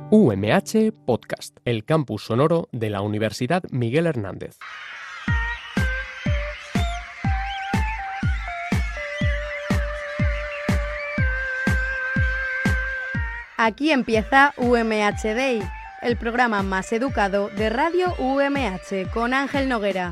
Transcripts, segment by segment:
UMH Podcast, el campus sonoro de la Universidad Miguel Hernández. Aquí empieza UMH Day, el programa más educado de Radio UMH con Ángel Noguera.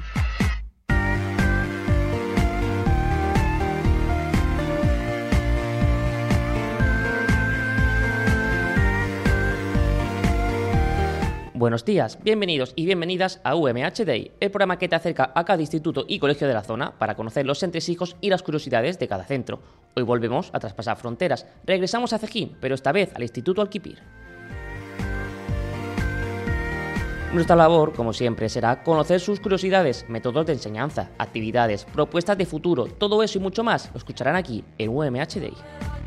Buenos días, bienvenidos y bienvenidas a UMH Day, el programa que te acerca a cada instituto y colegio de la zona para conocer los entresijos y las curiosidades de cada centro. Hoy volvemos a traspasar fronteras, regresamos a Cejín, pero esta vez al Instituto Alquipir. Nuestra labor, como siempre, será conocer sus curiosidades, métodos de enseñanza, actividades, propuestas de futuro, todo eso y mucho más lo escucharán aquí en UMH Day.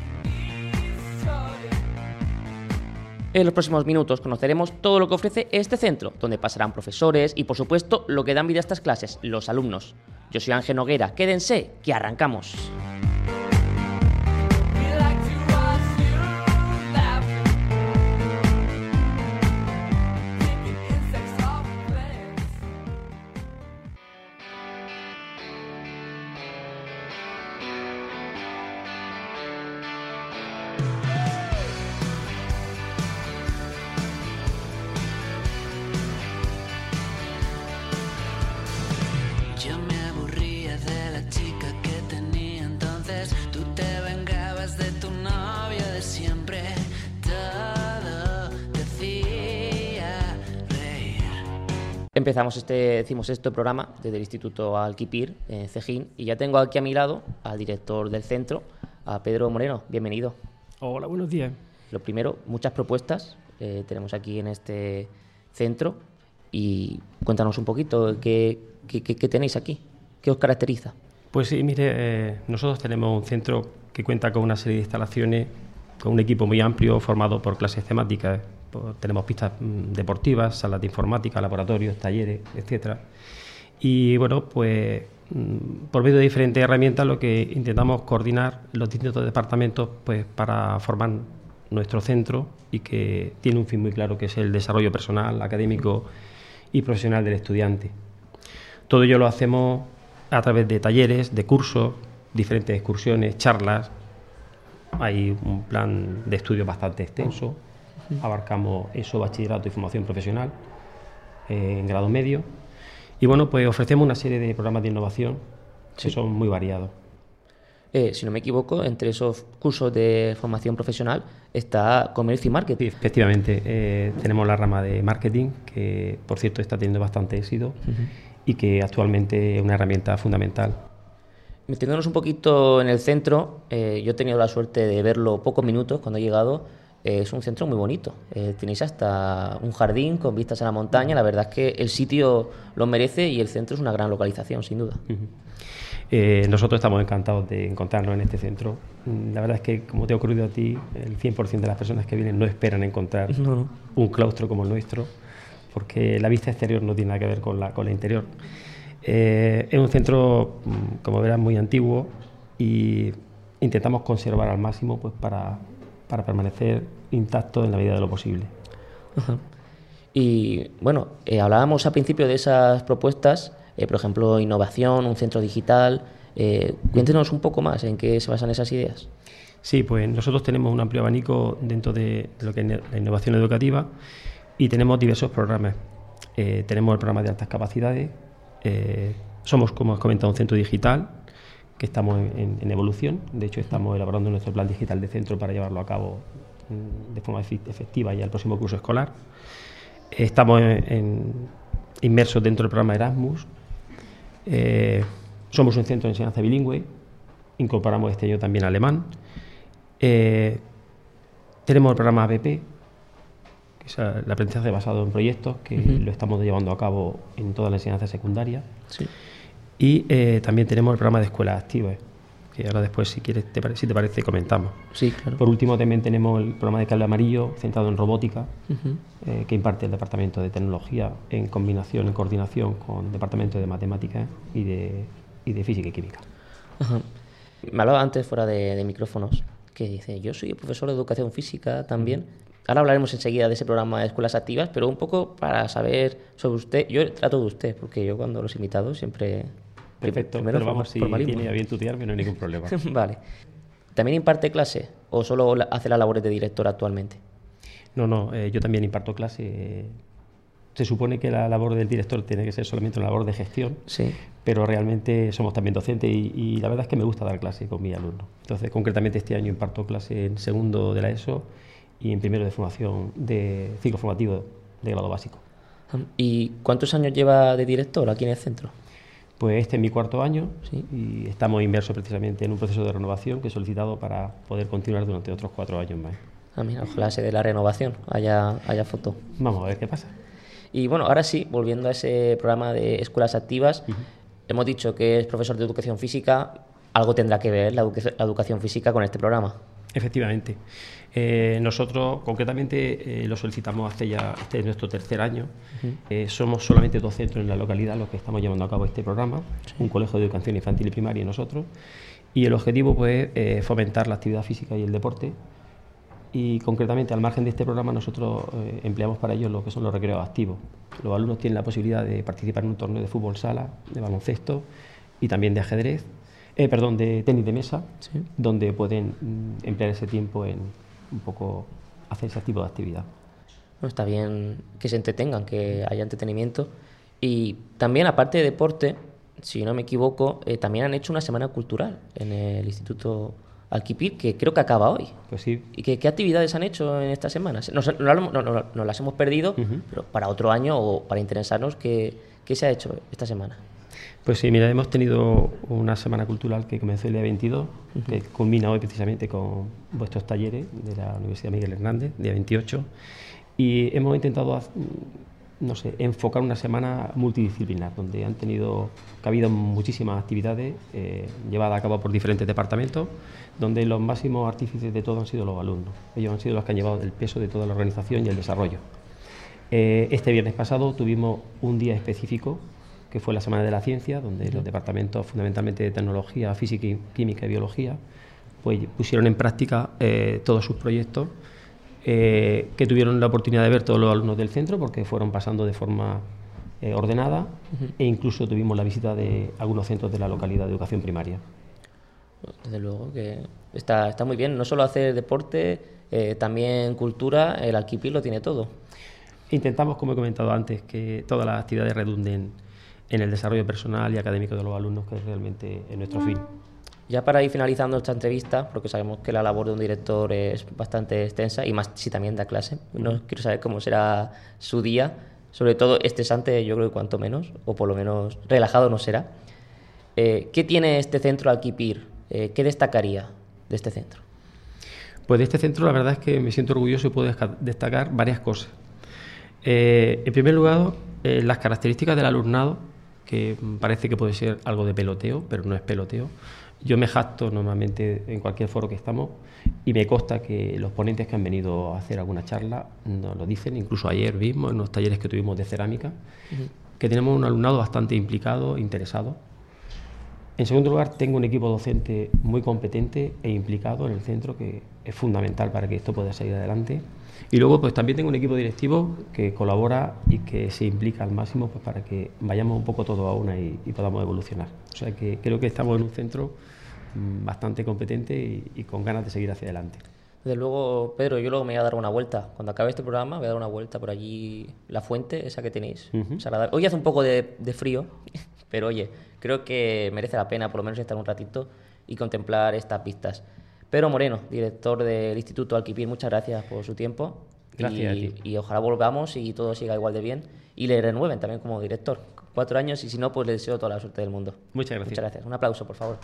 En los próximos minutos conoceremos todo lo que ofrece este centro, donde pasarán profesores y, por supuesto, lo que dan vida a estas clases, los alumnos. Yo soy Ángel Noguera, quédense, que arrancamos. Empezamos este programa desde el Instituto Alquipir, en Cejín, y ya tengo aquí a mi lado al director del centro, a Pedro Moreno. Bienvenido. Hola, buenos días. Lo primero, muchas propuestas tenemos aquí en este centro y cuéntanos un poquito qué tenéis aquí, qué os caracteriza. Pues sí, mire, nosotros tenemos un centro que cuenta con una serie de instalaciones, con un equipo muy amplio formado por clases temáticas. Tenemos pistas deportivas, salas de informática, laboratorios, talleres, etcétera. Y bueno, pues por medio de diferentes herramientas lo que intentamos coordinar los distintos departamentos pues para formar nuestro centro y que tiene un fin muy claro, que es el desarrollo personal, académico y profesional del estudiante. Todo ello lo hacemos a través de talleres, de cursos, diferentes excursiones, charlas. Hay un plan de estudio bastante extenso. Abarcamos eso, bachillerato y formación profesional en grado medio. Y bueno, pues ofrecemos una serie de programas de innovación que son muy variados. Si no me equivoco, entre esos cursos de formación profesional está comercio y marketing. Sí, efectivamente, tenemos la rama de marketing, que por cierto está teniendo bastante éxito y que actualmente es una herramienta fundamental. Metiéndonos un poquito en el centro, yo he tenido la suerte de verlo pocos minutos cuando he llegado. Es un centro muy bonito, tenéis hasta un jardín con vistas a la montaña. La verdad es que el sitio lo merece y el centro es una gran localización, sin duda. Nosotros estamos encantados de encontrarnos en este centro. La verdad es que, como te ha ocurrido a ti, el 100% de las personas que vienen no esperan encontrar un claustro como el nuestro, porque la vista exterior no tiene nada que ver con la interior. Es un centro, como verás, muy antiguo y intentamos conservar al máximo pues para permanecer intacto en la medida de lo posible. Uh-huh. Y bueno, hablábamos al principio de esas propuestas, por ejemplo, innovación, un centro digital. Cuéntenos un poco más en qué se basan esas ideas. Sí, pues nosotros tenemos un amplio abanico dentro de lo que es la innovación educativa y tenemos diversos programas. Tenemos el programa de altas capacidades, somos, como has comentado, un centro digital, que estamos en evolución. De hecho, estamos elaborando nuestro plan digital de centro para llevarlo a cabo de forma efectiva ya el próximo curso escolar. Estamos inmersos dentro del programa Erasmus. Somos un centro de enseñanza bilingüe. Incorporamos este año también alemán. Tenemos el programa ABP, que es el aprendizaje basado en proyectos, que lo estamos llevando a cabo en toda la enseñanza secundaria. Sí. Y también tenemos el programa de escuelas activas, que ahora después, si quieres, si te parece, comentamos. Sí, claro. Por último, también tenemos el programa de cable amarillo, centrado en robótica, que imparte el Departamento de Tecnología en coordinación con el Departamento de Matemáticas y de Física y Química. Ajá. Me hablaba antes, fuera de micrófonos, que dice, yo soy profesor de Educación Física también. ahora hablaremos enseguida de ese programa de escuelas activas, pero un poco para saber sobre usted. Yo trato de usted, porque yo cuando los invitados siempre... Perfecto, pero vamos, si tiene a bien tutearme no hay ningún problema. Vale. ¿También imparte clase o solo hace las labores de director actualmente? No, yo también imparto clase. Se supone que la labor del director tiene que ser solamente una labor de gestión, sí, pero realmente somos también docentes y la verdad es que me gusta dar clase con mis alumnos. Entonces, concretamente este año imparto clase en segundo de la ESO y en primero de formación de ciclo formativo de grado básico. ¿Y cuántos años lleva de director aquí en el centro? Pues este es mi 4º año, sí, y estamos inmersos precisamente en un proceso de renovación que he solicitado para poder continuar durante otros 4 años más. Mira, ojalá se dé la renovación, haya foto. Vamos a ver qué pasa. Y bueno, ahora sí, volviendo a ese programa de escuelas activas, hemos dicho que es profesor de educación física, algo tendrá que ver la educación física con este programa. Efectivamente. Nosotros concretamente lo solicitamos este es nuestro 3er año. Somos solamente 2 centros en la localidad los que estamos llevando a cabo este programa, sí, un colegio de educación infantil y primaria y nosotros, y el objetivo pues es fomentar la actividad física y el deporte, y concretamente al margen de este programa nosotros empleamos para ello lo que son los recreos activos. Los alumnos tienen la posibilidad de participar en un torneo de fútbol sala, de baloncesto y también de ajedrez, de tenis de mesa, sí, donde pueden emplear ese tiempo en un poco hacer ese tipo de actividad. Bueno, está bien que se entretengan, que haya entretenimiento. Y también, aparte de deporte, si no me equivoco, también han hecho una semana cultural en el Instituto Alquipir, que creo que acaba hoy. Pues sí. ¿Y qué actividades han hecho en esta semana? Nos las hemos perdido, pero para otro año o para interesarnos, ¿qué se ha hecho esta semana? Pues sí, mira, hemos tenido una semana cultural que comenzó el día 22, que culmina hoy precisamente con vuestros talleres de la Universidad Miguel Hernández, día 28, y hemos intentado, enfocar una semana multidisciplinar, donde han habido muchísimas actividades llevadas a cabo por diferentes departamentos, donde los máximos artífices de todo han sido los alumnos. Ellos han sido los que han llevado el peso de toda la organización y el desarrollo. Este viernes pasado tuvimos un día específico, que fue la Semana de la Ciencia, donde los departamentos fundamentalmente de Tecnología, Física, Química y Biología pues pusieron en práctica todos sus proyectos que tuvieron la oportunidad de ver todos los alumnos del centro porque fueron pasando de forma ordenada e incluso tuvimos la visita de algunos centros de la localidad de educación primaria. Desde luego que está muy bien, no solo hacer deporte, también cultura, el Alquipir lo tiene todo. Intentamos, como he comentado antes, que todas las actividades redunden en el desarrollo personal y académico de los alumnos, que es realmente nuestro fin. Ya para ir finalizando esta entrevista, porque sabemos que la labor de un director es bastante extensa y más si también da clase, no quiero saber cómo será su día, sobre todo estresante, yo creo que cuanto menos, o por lo menos relajado no será. ¿Qué tiene este centro Alquipir? ¿Qué destacaría de este centro? Pues de este centro la verdad es que me siento orgulloso y puedo destacar varias cosas. En primer lugar, las características del alumnado, que parece que puede ser algo de peloteo, pero no es peloteo. Yo me jacto normalmente en cualquier foro que estamos y me consta que los ponentes que han venido a hacer alguna charla nos lo dicen, incluso ayer mismo en los talleres que tuvimos de cerámica, que tenemos un alumnado bastante implicado, interesado. En segundo lugar, tengo un equipo docente muy competente e implicado en el centro, que es fundamental para que esto pueda salir adelante. Y luego pues también tengo un equipo directivo que colabora y que se implica al máximo pues, para que vayamos un poco todos a una y podamos evolucionar. O sea que creo que estamos en un centro bastante competente y con ganas de seguir hacia adelante. Desde luego, Pedro, yo luego me voy a dar una vuelta. Cuando acabe este programa voy a dar una vuelta por allí, la fuente, esa que tenéis. Es agradable. Hoy hace un poco de frío, pero oye, creo que merece la pena por lo menos estar un ratito y contemplar estas vistas. Pedro Moreno, director del Instituto Alquipir, muchas gracias por su tiempo. Gracias a ti. Y ojalá volvamos y todo siga igual de bien y le renueven también como director. 4 años y si no, pues le deseo toda la suerte del mundo. Muchas gracias. Muchas gracias. Un aplauso, por favor.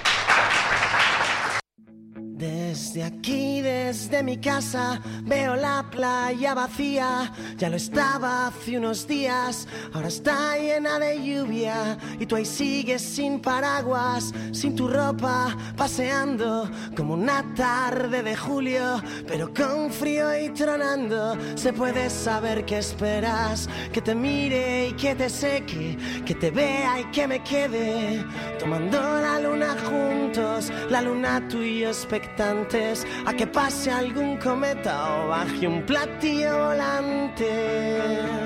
Desde aquí, desde mi casa, veo la playa vacía. Ya lo estaba hace unos días, ahora está llena de lluvia. Y tú ahí sigues sin paraguas, sin tu ropa, paseando como una tarde de julio, pero con frío y tronando. Se puede saber qué esperas, que te mire y que te seque, que te vea y que me quede tomando la luna juntos, la luna tú y yo expectante. esperes a que pase algún cometa o baje un platillo volante.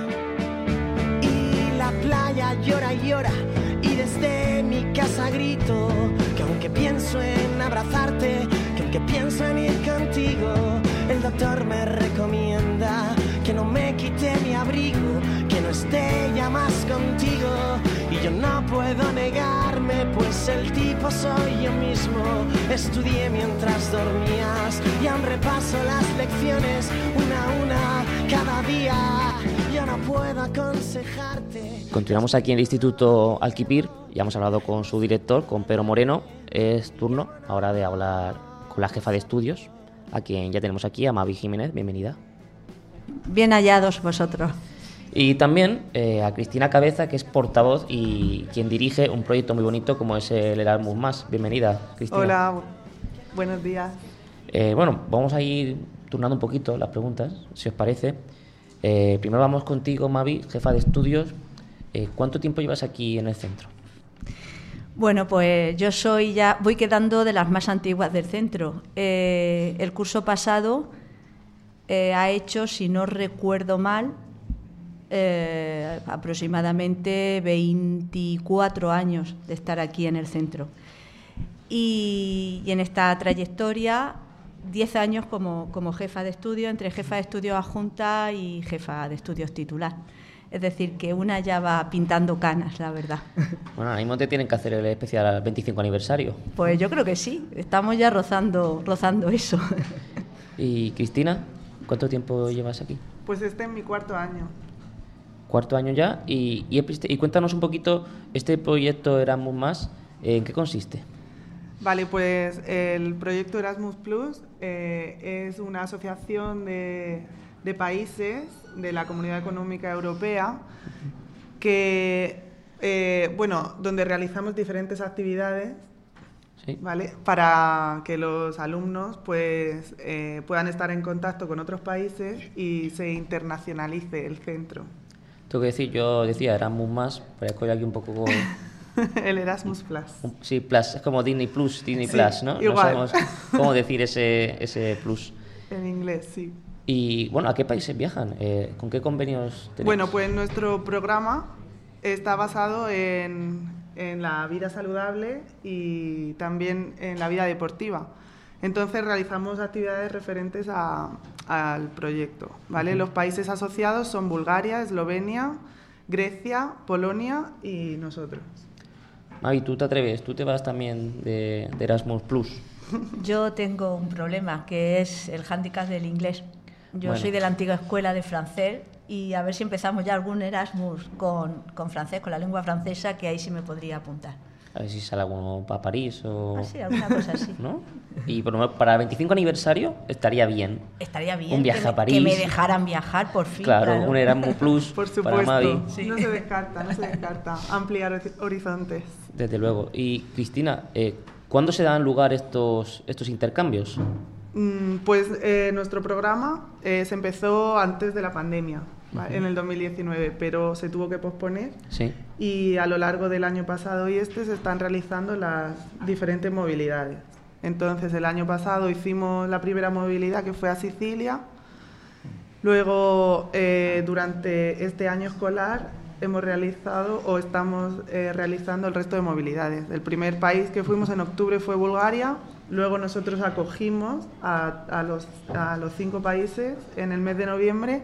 Y la playa llora y llora, y desde mi casa grito que aunque pienso en abrazarte, que aunque pienso en ir contigo, el doctor me recomienda que no me quite mi abrigo, que no esté ya más contigo. Y yo no puedo negarme, pues el tipo soy yo mismo. Estudié mientras dormías y aún repaso las lecciones una a una cada día. Yo no puedo aconsejarte. Continuamos aquí en el Instituto Alquipir. Ya hemos hablado con su director, con Pedro Moreno. Es turno ahora de hablar con la jefa de estudios, a quien ya tenemos aquí, a Mavi Jiménez. Bienvenida. Bien hallados vosotros. Y también a Cristina Cabeza, que es portavoz y quien dirige un proyecto muy bonito como es el Erasmus+. Bienvenida, Cristina. Hola, buenos días. Bueno, vamos a ir turnando un poquito las preguntas, si os parece. Primero vamos contigo, Mavi, jefa de estudios. ¿Cuánto tiempo llevas aquí en el centro? Bueno, pues yo voy quedando de las más antiguas del centro. El curso pasado ha hecho, si no recuerdo mal, aproximadamente 24 años de estar aquí en el centro. Y en esta trayectoria, 10 años como jefa de estudio, entre jefa de estudios adjunta y jefa de estudios titular. Es decir, que una ya va pintando canas, la verdad. Bueno, ahora mismo te tienen que hacer el especial al 25 aniversario. Pues yo creo que sí, estamos ya rozando eso. Y Cristina, ¿cuánto tiempo llevas aquí? Pues este es mi cuarto año. Cuarto año ya. Y cuéntanos un poquito, este proyecto Erasmus+, ¿en qué consiste? Vale, pues el proyecto Erasmus Plus es una asociación de países de la Comunidad Económica Europea que, donde realizamos diferentes actividades, ¿sí? ¿Vale? Para que los alumnos pues, puedan estar en contacto con otros países y se internacionalice el centro. Tengo que decir, yo decía Erasmus+, pero estoy aquí un poco con... El Erasmus Plus. Sí, Plus, es como Disney Plus, sí, ¿no? Igual. No sabemos cómo decir ese Plus. En inglés, sí. Y bueno, ¿a qué países viajan? ¿Con qué convenios tenéis? Bueno, pues nuestro programa está basado en la vida saludable y también en la vida deportiva. Entonces realizamos actividades referentes al proyecto, ¿vale? Los países asociados son Bulgaria, Eslovenia, Grecia, Polonia y nosotros. Mavi, ¿tú te atreves? ¿Tú te vas también de Erasmus Plus? Yo tengo un problema, que es el hándicap del inglés. Yo soy de la antigua escuela de francés y a ver si empezamos ya algún Erasmus con francés, con la lengua francesa, que ahí sí me podría apuntar. A ver si sale alguno para París o... Sí, alguna cosa así. ¿No? Y por lo menos para el 25 aniversario estaría bien. Estaría bien. Un viaje a París. Que me dejaran viajar, por fin. Claro, un Erasmus Plus por supuesto, para Mavi. Sí. No se descarta. Ampliar horizontes. Desde luego. Y Cristina, ¿cuándo se dan lugar estos intercambios? Pues nuestro programa se empezó antes de la pandemia, ¿vale? En el 2019, pero se tuvo que posponer. Sí. Y a lo largo del año pasado y se están realizando las diferentes movilidades. Entonces, el año pasado hicimos la primera movilidad, que fue a Sicilia. Luego, durante este año escolar, hemos realizado o estamos realizando el resto de movilidades. El primer país que fuimos en octubre fue Bulgaria. Luego nosotros acogimos a los 5 países en el mes de noviembre.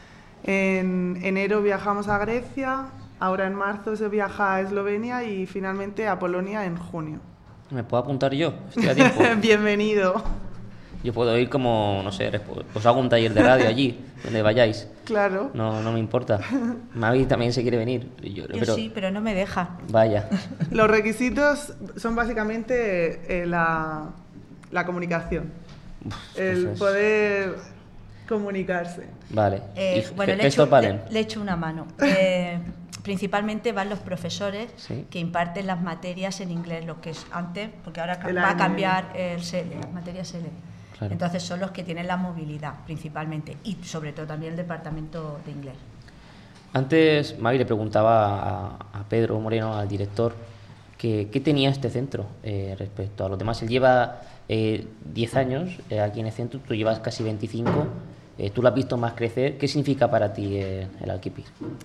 En enero viajamos a Grecia. Ahora en marzo se viaja a Eslovenia y finalmente a Polonia en junio. ¿Me puedo apuntar yo? Estoy a tiempo. Bienvenido. Yo puedo ir como, no sé, os hago un taller de radio allí, donde vayáis. Claro. No me importa. Mavi también se quiere venir. Yo sí, pero no me deja. Vaya. Los requisitos son básicamente la comunicación. El poder comunicarse. Vale. Bueno, le he hecho una mano. Principalmente van los profesores, ¿sí?, que imparten las materias en inglés, lo que es antes, porque ahora va a cambiar el SELE, las materias SELE. Claro. Entonces son los que tienen la movilidad principalmente y sobre todo también el departamento de inglés. Antes Mavi le preguntaba a Pedro Moreno, al director, ¿Qué tenía este centro respecto a los demás? Él lleva 10 años aquí en el centro, tú llevas casi 25, tú lo has visto más crecer. ¿Qué significa para ti el Alquipir?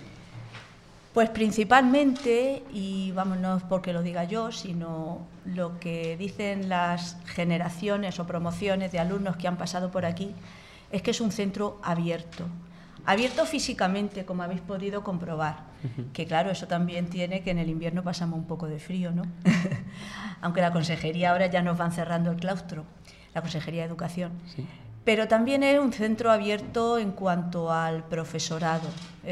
Pues principalmente, y vamos, no es porque lo diga yo, sino lo que dicen las generaciones o promociones de alumnos que han pasado por aquí, es que es un centro abierto. Abierto físicamente, como habéis podido comprobar, que claro, eso también tiene que en el invierno pasamos un poco de frío, ¿no? Aunque la consejería ahora ya nos van cerrando el claustro, la Consejería de Educación. Sí. Pero también es un centro abierto en cuanto al profesorado.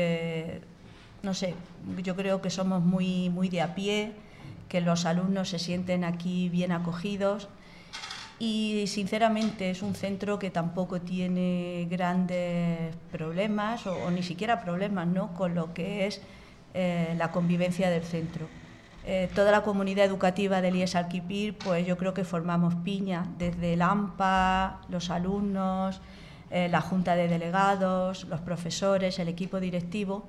No sé, yo creo que somos muy de a pie, que los alumnos se sienten aquí bien acogidos y sinceramente es un centro que tampoco tiene grandes problemas o ni siquiera problemas, ¿no?, con lo que es la convivencia del centro. Toda la comunidad educativa del IES Alquipir, pues yo creo que formamos piña, desde el AMPA, los alumnos, la Junta de Delegados, los profesores, el equipo directivo.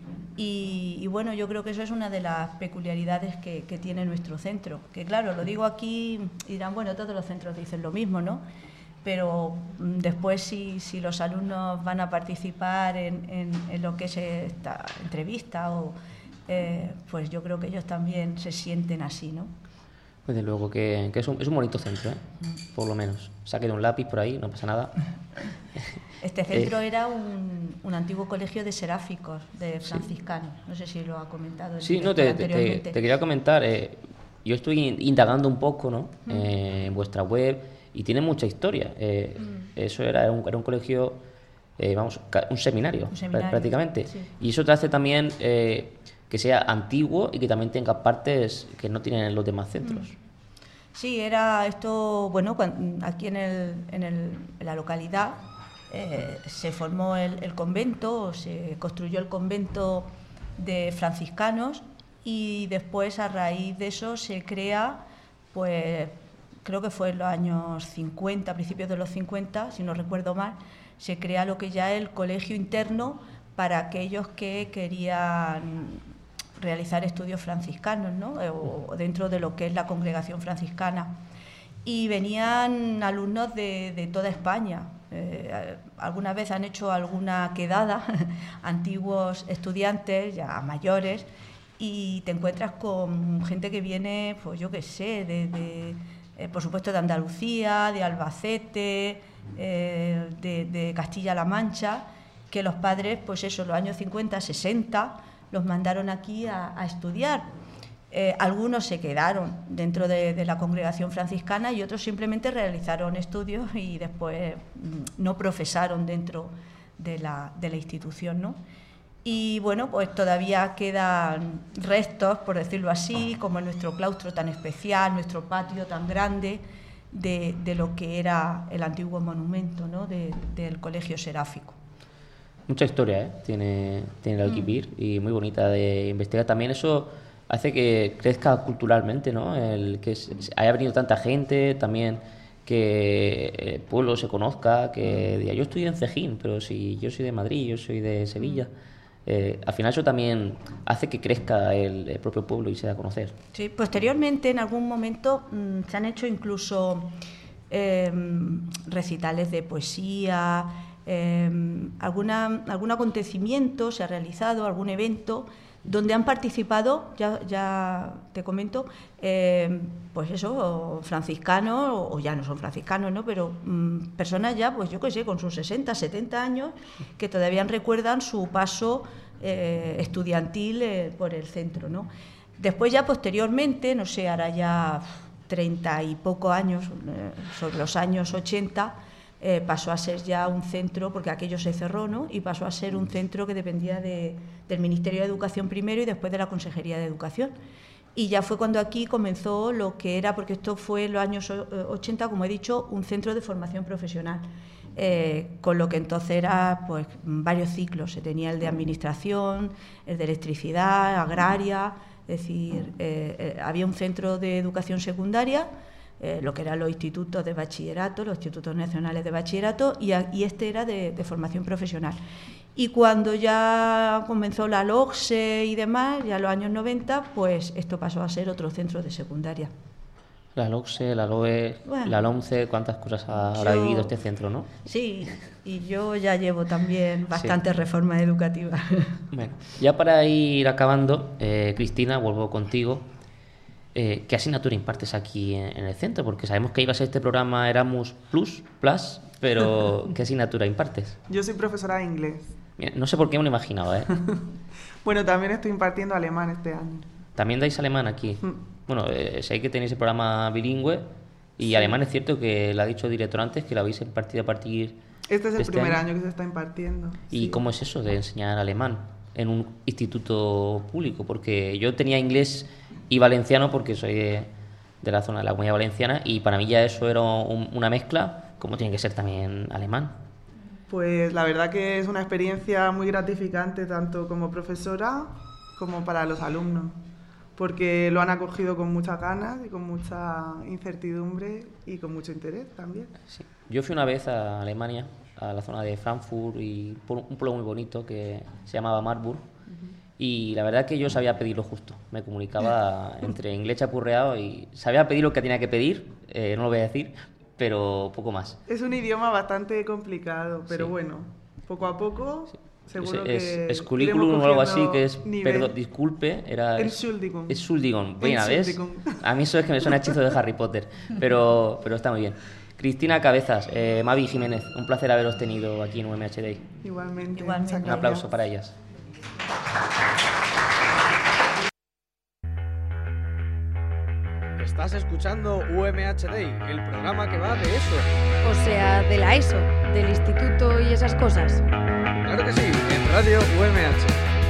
Y bueno, yo creo que eso es una de las peculiaridades que tiene nuestro centro. Que claro, lo digo aquí y dirán, bueno, todos los centros dicen lo mismo, ¿no? Pero después si los alumnos van a participar en lo que es esta entrevista, pues yo creo que ellos también se sienten así, ¿no? Pues de luego que es un bonito centro, por lo menos. Saque de un lápiz por ahí, no pasa nada. Este centro era un antiguo colegio de seráficos, de franciscanos. Sí. No sé si lo ha comentado. Sí, no, te quería comentar. Yo estoy indagando un poco, ¿no? En vuestra web y tiene mucha historia. Eso era un colegio, un seminario prácticamente. Sí. Y eso te hace también que sea antiguo y que también tenga partes que no tienen los demás centros. Sí, era esto, bueno, aquí en la localidad se formó el convento, se construyó el convento de franciscanos y después a raíz de eso se crea, pues creo que fue en los años 50, a principios de los 50, si no recuerdo mal, se crea lo que ya es el colegio interno para aquellos que querían realizar estudios franciscanos, ¿no? O dentro de lo que es la congregación franciscana. Y venían alumnos de toda España. Alguna vez han hecho alguna quedada, antiguos estudiantes, ya mayores, y te encuentras con gente que viene, pues yo qué sé, por supuesto de Andalucía, de Albacete, de Castilla-La Mancha, que los padres, pues eso, los años 50, 60, los mandaron aquí a estudiar. Algunos se quedaron dentro de la congregación franciscana y otros simplemente realizaron estudios y después no profesaron dentro de la institución, ¿no? Y bueno, pues todavía quedan restos, por decirlo así, como en nuestro claustro tan especial, nuestro patio tan grande, de lo que era el antiguo monumento, ¿no?, del colegio seráfico. Mucha historia, tiene el Alquipir y muy bonita de investigar. También eso hace que crezca culturalmente, ¿no? Que haya venido tanta gente, también que el pueblo se conozca, que diga, yo estoy en Cejín, pero si yo soy de Madrid, yo soy de Sevilla. Al final eso también hace que crezca el propio pueblo y se da a conocer. Sí, posteriormente en algún momento se han hecho incluso recitales de poesía, algún acontecimiento se ha realizado, algún evento donde han participado, ya te comento, pues eso, franciscanos, o ya no son franciscanos, ¿no?, pero personas ya, pues yo qué sé, con sus 60, 70 años, que todavía recuerdan su paso estudiantil por el centro, ¿no? Después ya posteriormente, no sé, ahora ya 30 y poco años, sobre los años 80, pasó a ser ya un centro, porque aquello se cerró, ¿no?, y pasó a ser un centro que dependía del Ministerio de Educación primero y después de la Consejería de Educación. Y ya fue cuando aquí comenzó lo que era, porque esto fue en los años 80, como he dicho, un centro de formación profesional, con lo que entonces era pues varios ciclos. Se tenía el de administración, el de electricidad, agraria, es decir, había un centro de educación secundaria, lo que eran los institutos de bachillerato, los institutos nacionales de bachillerato, y este era de formación profesional. Y cuando ya comenzó la LOGSE y demás, ya en los años 90, pues esto pasó a ser otro centro de secundaria. La LOGSE, la LOE, Bueno, la LOMCE, cuántas cosas habrá vivido este centro, ¿no? Sí, y yo ya llevo también bastantes reformas educativas. Bueno, ya para ir acabando, Cristina, vuelvo contigo. ¿Qué asignatura impartes aquí en el centro? Porque sabemos que iba a ser este programa Erasmus Plus, pero ¿qué asignatura impartes? Yo soy profesora de inglés. Mira, no sé por qué me lo imaginaba, ¿eh? Bueno, también estoy impartiendo alemán este año. ¿También dais alemán aquí? Bueno, sé que tenéis el programa bilingüe y alemán es cierto que lo ha dicho el director antes, que lo habéis impartido a partir Este es de el primer año que se está impartiendo. ¿Y sí. cómo es eso de enseñar alemán en un instituto público? Porque yo tenía inglés y valenciano porque soy de la zona de la Comunidad Valenciana y para mí ya eso era una mezcla, como tiene que ser también alemán. Pues la verdad que es una experiencia muy gratificante tanto como profesora como para los alumnos, porque lo han acogido con muchas ganas y con mucha incertidumbre y con mucho interés también. Sí. Yo fui una vez a Alemania, a la zona de Frankfurt y por un pueblo muy bonito que se llamaba Marburg. Y la verdad que yo sabía pedir lo justo. Me comunicaba entre inglés chapurreado y sabía pedir lo que tenía que pedir, no lo voy a decir, pero poco más. Es un idioma bastante complicado, pero Sí. bueno, poco a poco seguro es que currículum iremos o algo así, cogiendo que es, nivel. perdón, disculpe, era... Entschuldigung. Es Schuldigung. Bueno, ¿ves? Entschuldigung. A mí eso es que me suena hechizo de Harry Potter, pero está muy bien. Cristina Cabezas, Mavi Jiménez, un placer haberos tenido aquí en UMH Day. Igualmente. Igualmente. muchas Un aplauso gracias. para ellas. Estás escuchando UMH Day, el programa que va de eso. O sea, de la ESO, del instituto y esas cosas. Claro que sí, en Radio UMH.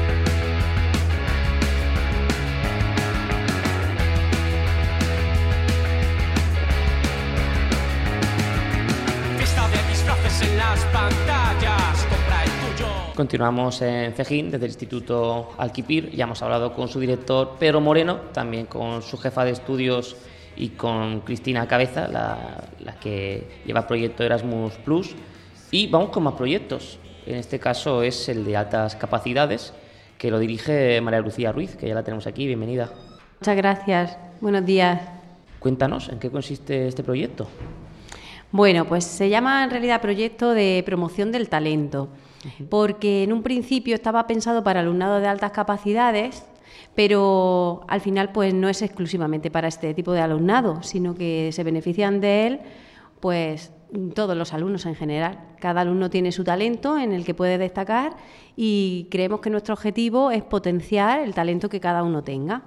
Fiesta de disfraces en las pantallas, compra el tuyo. Continuamos en Cejín, desde el Instituto Alquipir. Ya hemos hablado con su director Pedro Moreno, también con su jefa de estudios y con Cristina Cabeza, la que lleva el proyecto Erasmus Plus. Y vamos con más proyectos. En este caso es el de altas capacidades, que lo dirige María Lucía Ruiz, que ya la tenemos aquí. Bienvenida. Muchas gracias. Buenos días. Cuéntanos, ¿en qué consiste este proyecto? Bueno, pues se llama en realidad Proyecto de Promoción del Talento, porque en un principio estaba pensado para alumnado de altas capacidades, pero al final pues no es exclusivamente para este tipo de alumnado, sino que se benefician de él pues todos los alumnos en general. Cada alumno tiene su talento en el que puede destacar y creemos que nuestro objetivo es potenciar el talento que cada uno tenga.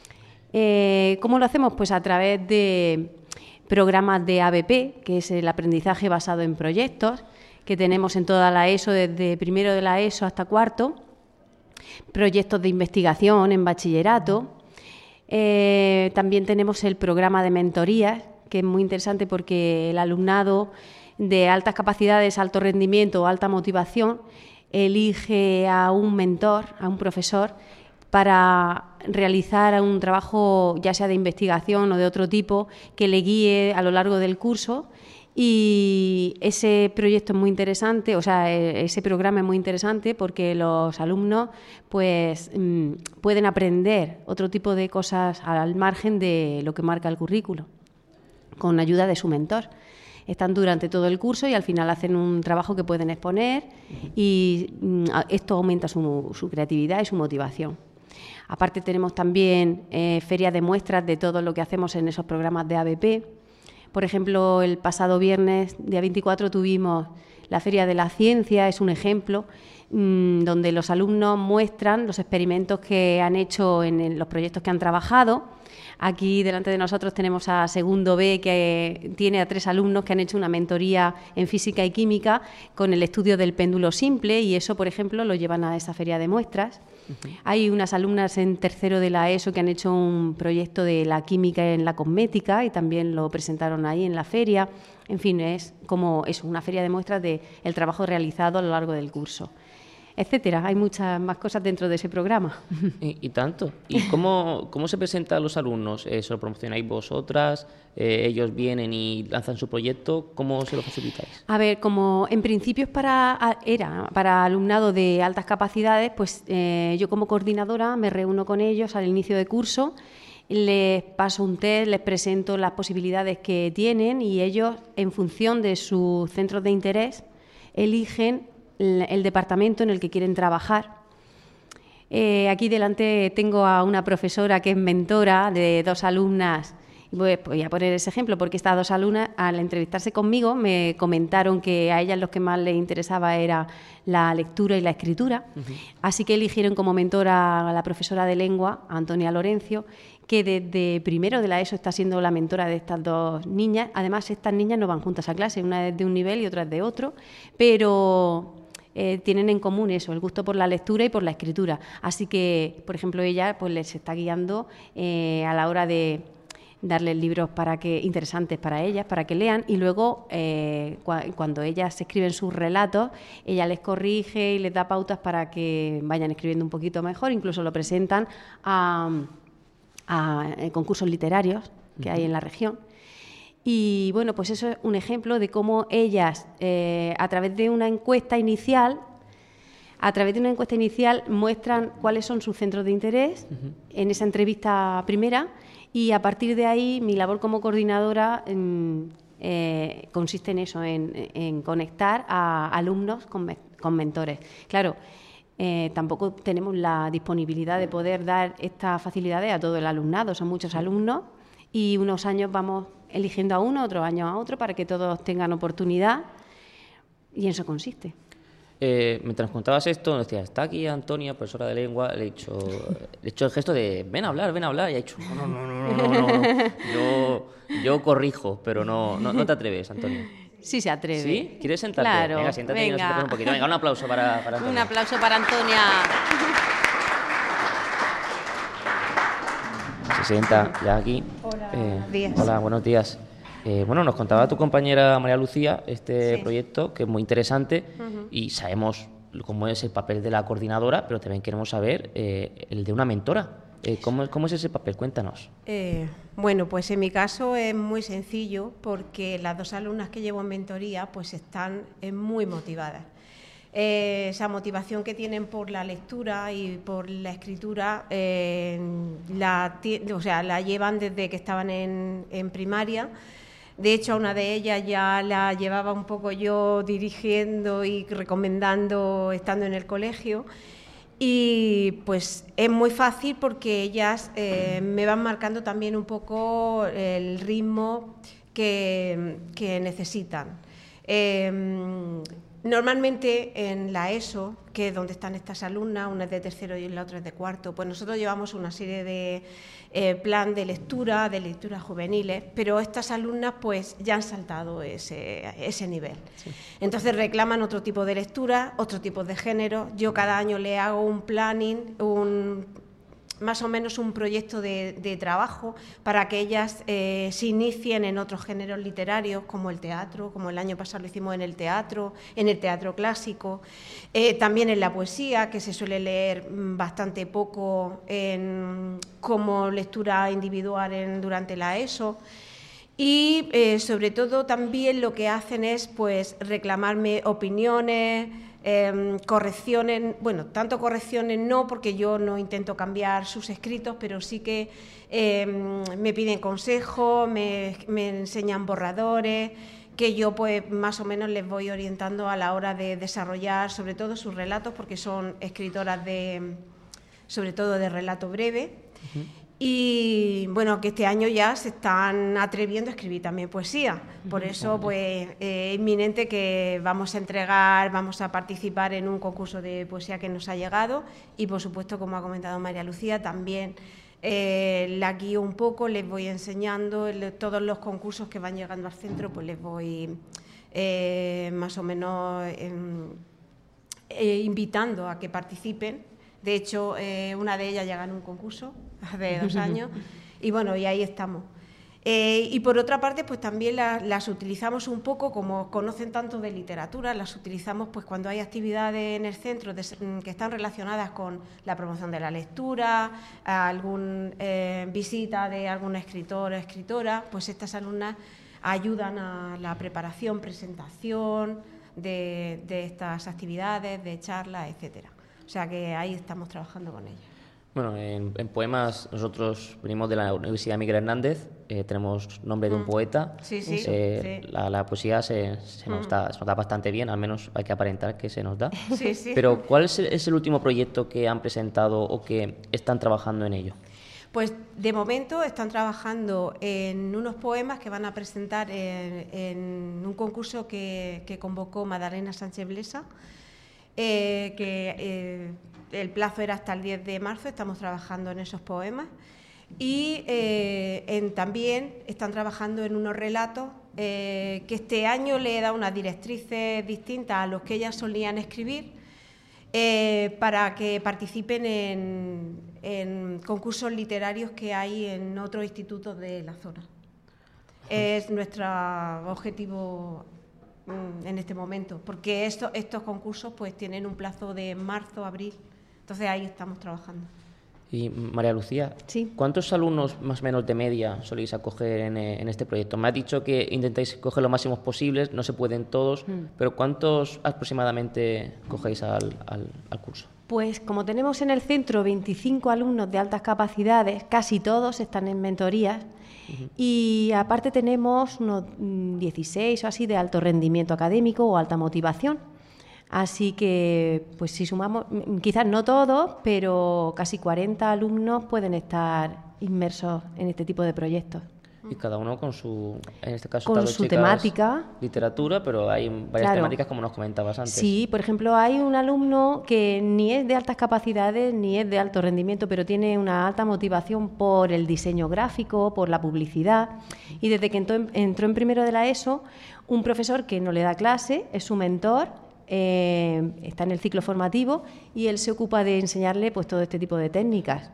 ¿Cómo lo hacemos? Pues a través de programas de ABP, que es el aprendizaje basado en proyectos, que tenemos en toda la ESO, desde primero de la ESO hasta cuarto, proyectos de investigación en bachillerato. También tenemos el programa de mentorías, que es muy interesante porque el alumnado de altas capacidades, alto rendimiento o alta motivación elige a un mentor, a un profesor, para realizar un trabajo ya sea de investigación o de otro tipo que le guíe a lo largo del curso. Y ese proyecto es muy interesante, o sea, ese programa es muy interesante porque los alumnos pues pueden aprender otro tipo de cosas al margen de lo que marca el currículo, con ayuda de su mentor. Están durante todo el curso y al final hacen un trabajo que pueden exponer y esto aumenta su creatividad y su motivación. Aparte tenemos también ferias de muestras de todo lo que hacemos en esos programas de ABP. Por ejemplo, el pasado viernes, día 24, tuvimos la Feria de la Ciencia, es un ejemplo, donde los alumnos muestran los experimentos que han hecho en los proyectos que han trabajado. Aquí delante de nosotros tenemos a segundo B, que tiene a 3 alumnos que han hecho una mentoría en física y química con el estudio del péndulo simple y eso, por ejemplo, lo llevan a esa feria de muestras. Hay unas alumnas en tercero de la ESO que han hecho un proyecto de la química en la cosmética y también lo presentaron ahí en la feria. En fin, es como eso, una feria de muestras del trabajo realizado a lo largo del curso. etcétera. Hay muchas más cosas dentro de ese programa. Y tanto. ¿Y cómo se presenta a los alumnos? ¿Se lo promocionáis vosotras? ¿Ellos vienen y lanzan su proyecto? ¿Cómo se lo facilitáis? A ver, como en principio era para alumnado de altas capacidades, pues yo como coordinadora me reúno con ellos al inicio de curso, les paso un test, les presento las posibilidades que tienen y ellos, en función de sus centros de interés, eligen el departamento en el que quieren trabajar. Aquí delante tengo a una profesora que es mentora de 2 alumnas. Voy a poner ese ejemplo porque estas 2 alumnas, al entrevistarse conmigo, me comentaron que a ellas lo que más les interesaba era la lectura y la escritura. Así que eligieron como mentora a la profesora de lengua, Antonia Lorencio, que desde primero de la ESO está siendo la mentora de estas 2 niñas. Además, estas niñas no van juntas a clase, una es de un nivel y otra es de otro, pero tienen en común eso, el gusto por la lectura y por la escritura. Así que, por ejemplo, ella pues les está guiando a la hora de darles libros interesantes para ellas, para que lean, y luego cuando ellas escriben sus relatos, ella les corrige y les da pautas para que vayan escribiendo un poquito mejor, incluso lo presentan a concursos literarios que hay en la región. Y bueno, pues eso es un ejemplo de cómo ellas, a través de una encuesta inicial, muestran cuáles son sus centros de interés en esa entrevista primera, y a partir de ahí mi labor como coordinadora consiste en eso, en conectar a alumnos con mentores. Claro, tampoco tenemos la disponibilidad de poder dar estas facilidades a todo el alumnado, son muchos alumnos y unos años vamos eligiendo a uno, otros años a otro, para que todos tengan oportunidad, y en eso consiste. Mientras contabas esto, nos decías, está aquí Antonia, profesora de lengua, le he hecho el gesto de ven a hablar, y ha dicho, no, yo corrijo, pero no te atreves, Antonia. Sí se atreve. ¿Sí? ¿Quieres sentarte? Claro. Venga, siéntate y nos explicas un poquito. Venga, un aplauso para Antonia. Un aplauso para Antonia. Se sienta ya aquí. Hola, buenos días. Bueno, nos contaba tu compañera María Lucía este proyecto, que es muy interesante, y sabemos cómo es el papel de la coordinadora, pero también queremos saber el de una mentora. ¿Cómo es ese papel? Cuéntanos. Bueno, pues en mi caso es muy sencillo, porque las 2 alumnas que llevo en mentoría pues están muy motivadas. Esa motivación que tienen por la lectura y por la escritura la llevan desde que estaban en primaria. De hecho, a una de ellas ya la llevaba un poco yo dirigiendo y recomendando estando en el colegio. Y pues es muy fácil porque ellas me van marcando también un poco el ritmo que necesitan. Normalmente en la ESO, que es donde están estas alumnas, una es de tercero y la otra es de cuarto, pues nosotros llevamos una serie de plan de lecturas juveniles, pero estas alumnas pues ya han saltado ese nivel. Sí. Entonces reclaman otro tipo de lectura, otro tipo de género. Yo cada año le hago un planning, más o menos un proyecto de trabajo para que ellas se inicien en otros géneros literarios, como el teatro, como el año pasado lo hicimos en el teatro clásico, también en la poesía, que se suele leer bastante poco como lectura individual durante la ESO. Y sobre todo también lo que hacen es pues reclamarme opiniones, correcciones, bueno, tanto correcciones no, porque yo no intento cambiar sus escritos, pero sí que me piden consejos, me enseñan borradores, que yo pues más o menos les voy orientando a la hora de desarrollar sobre todo sus relatos, porque son escritoras sobre todo de relato breve. Y bueno, que este año ya se están atreviendo a escribir también poesía. Por eso pues es inminente que vamos a participar en un concurso de poesía que nos ha llegado, y por supuesto, como ha comentado María Lucía, también la guío un poco, les voy enseñando todos los concursos que van llegando al centro, pues les voy más o menos invitando a que participen. De hecho, una de ellas ya ganó un concurso hace 2 años y bueno, y ahí estamos. Y por otra parte, pues también las utilizamos un poco, como conocen tanto de literatura, las utilizamos pues cuando hay actividades en el centro que están relacionadas con la promoción de la lectura, alguna visita de algún escritor o escritora, pues estas alumnas ayudan a la preparación, presentación de estas actividades, de charlas, etcétera. O sea que ahí estamos trabajando con ellas. Bueno, en poemas nosotros venimos de la Universidad Miguel Hernández, tenemos nombre de un poeta. Sí, sí, la poesía se nos da bastante bien, al menos hay que aparentar que se nos da. Sí, sí. Pero ¿cuál es el último proyecto que han presentado o que están trabajando en ello? Pues de momento están trabajando en unos poemas que van a presentar en un concurso que convocó Madalena Sánchez Blesa, el plazo era hasta el 10 de marzo, estamos trabajando en esos poemas y también están trabajando en unos relatos que este año le da unas directrices distintas a los que ellas solían escribir para que participen en concursos literarios que hay en otros institutos de la zona. Es nuestro objetivo en este momento, porque estos concursos pues tienen un plazo de marzo, abril. Entonces ahí estamos trabajando. Y María Lucía, sí. ¿Cuántos alumnos más o menos de media soléis acoger en este proyecto? Me has dicho que intentáis coger lo máximos posibles, no se pueden todos, pero ¿cuántos aproximadamente cogéis al curso? Pues como tenemos en el centro 25 alumnos de altas capacidades, casi todos están en mentorías, y aparte tenemos unos 16 o así de alto rendimiento académico o alta motivación. Así que, pues si sumamos, quizás no todos, pero casi 40 alumnos pueden estar inmersos en este tipo de proyectos. Y cada uno con su, en este caso, con su temática. Literatura, pero hay varias temáticas como nos comentabas antes. Sí, por ejemplo, hay un alumno que ni es de altas capacidades ni es de alto rendimiento, pero tiene una alta motivación por el diseño gráfico, por la publicidad. Y desde que entró en primero de la ESO, un profesor que no le da clase, es su mentor, está en el ciclo formativo y él se ocupa de enseñarle pues todo este tipo de técnicas.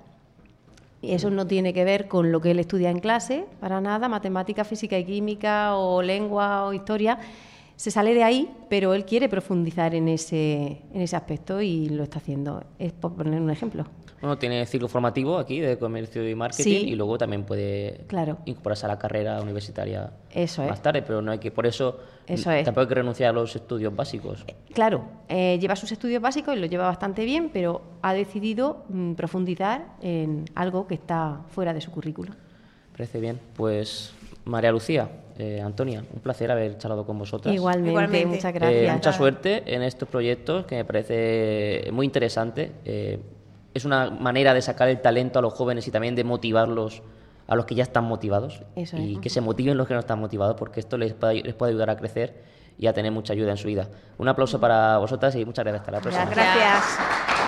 Y eso no tiene que ver con lo que él estudia en clase, para nada, matemática, física y química o lengua o historia, se sale de ahí, pero él quiere profundizar en ese aspecto y lo está haciendo. Es por poner un ejemplo. Bueno, tiene ciclo formativo aquí de comercio y marketing, sí, y luego también puede incorporarse a la carrera universitaria más tarde, pero no hay que, por eso tampoco hay que renunciar a los estudios básicos. Claro, lleva sus estudios básicos y los lleva bastante bien, pero ha decidido profundizar en algo que está fuera de su currículo. Parece bien. Pues María Lucía, Antonia, un placer haber charlado con vosotras. Igualmente. Muchas gracias. Mucha suerte en estos proyectos, que me parece muy interesante. Es una manera de sacar el talento a los jóvenes y también de motivarlos a los que ya están motivados. Eso y que se motiven los que no están motivados, porque esto les puede ayudar a crecer y a tener mucha ayuda en su vida. Un aplauso para vosotras y muchas gracias. Hasta la próxima. Gracias.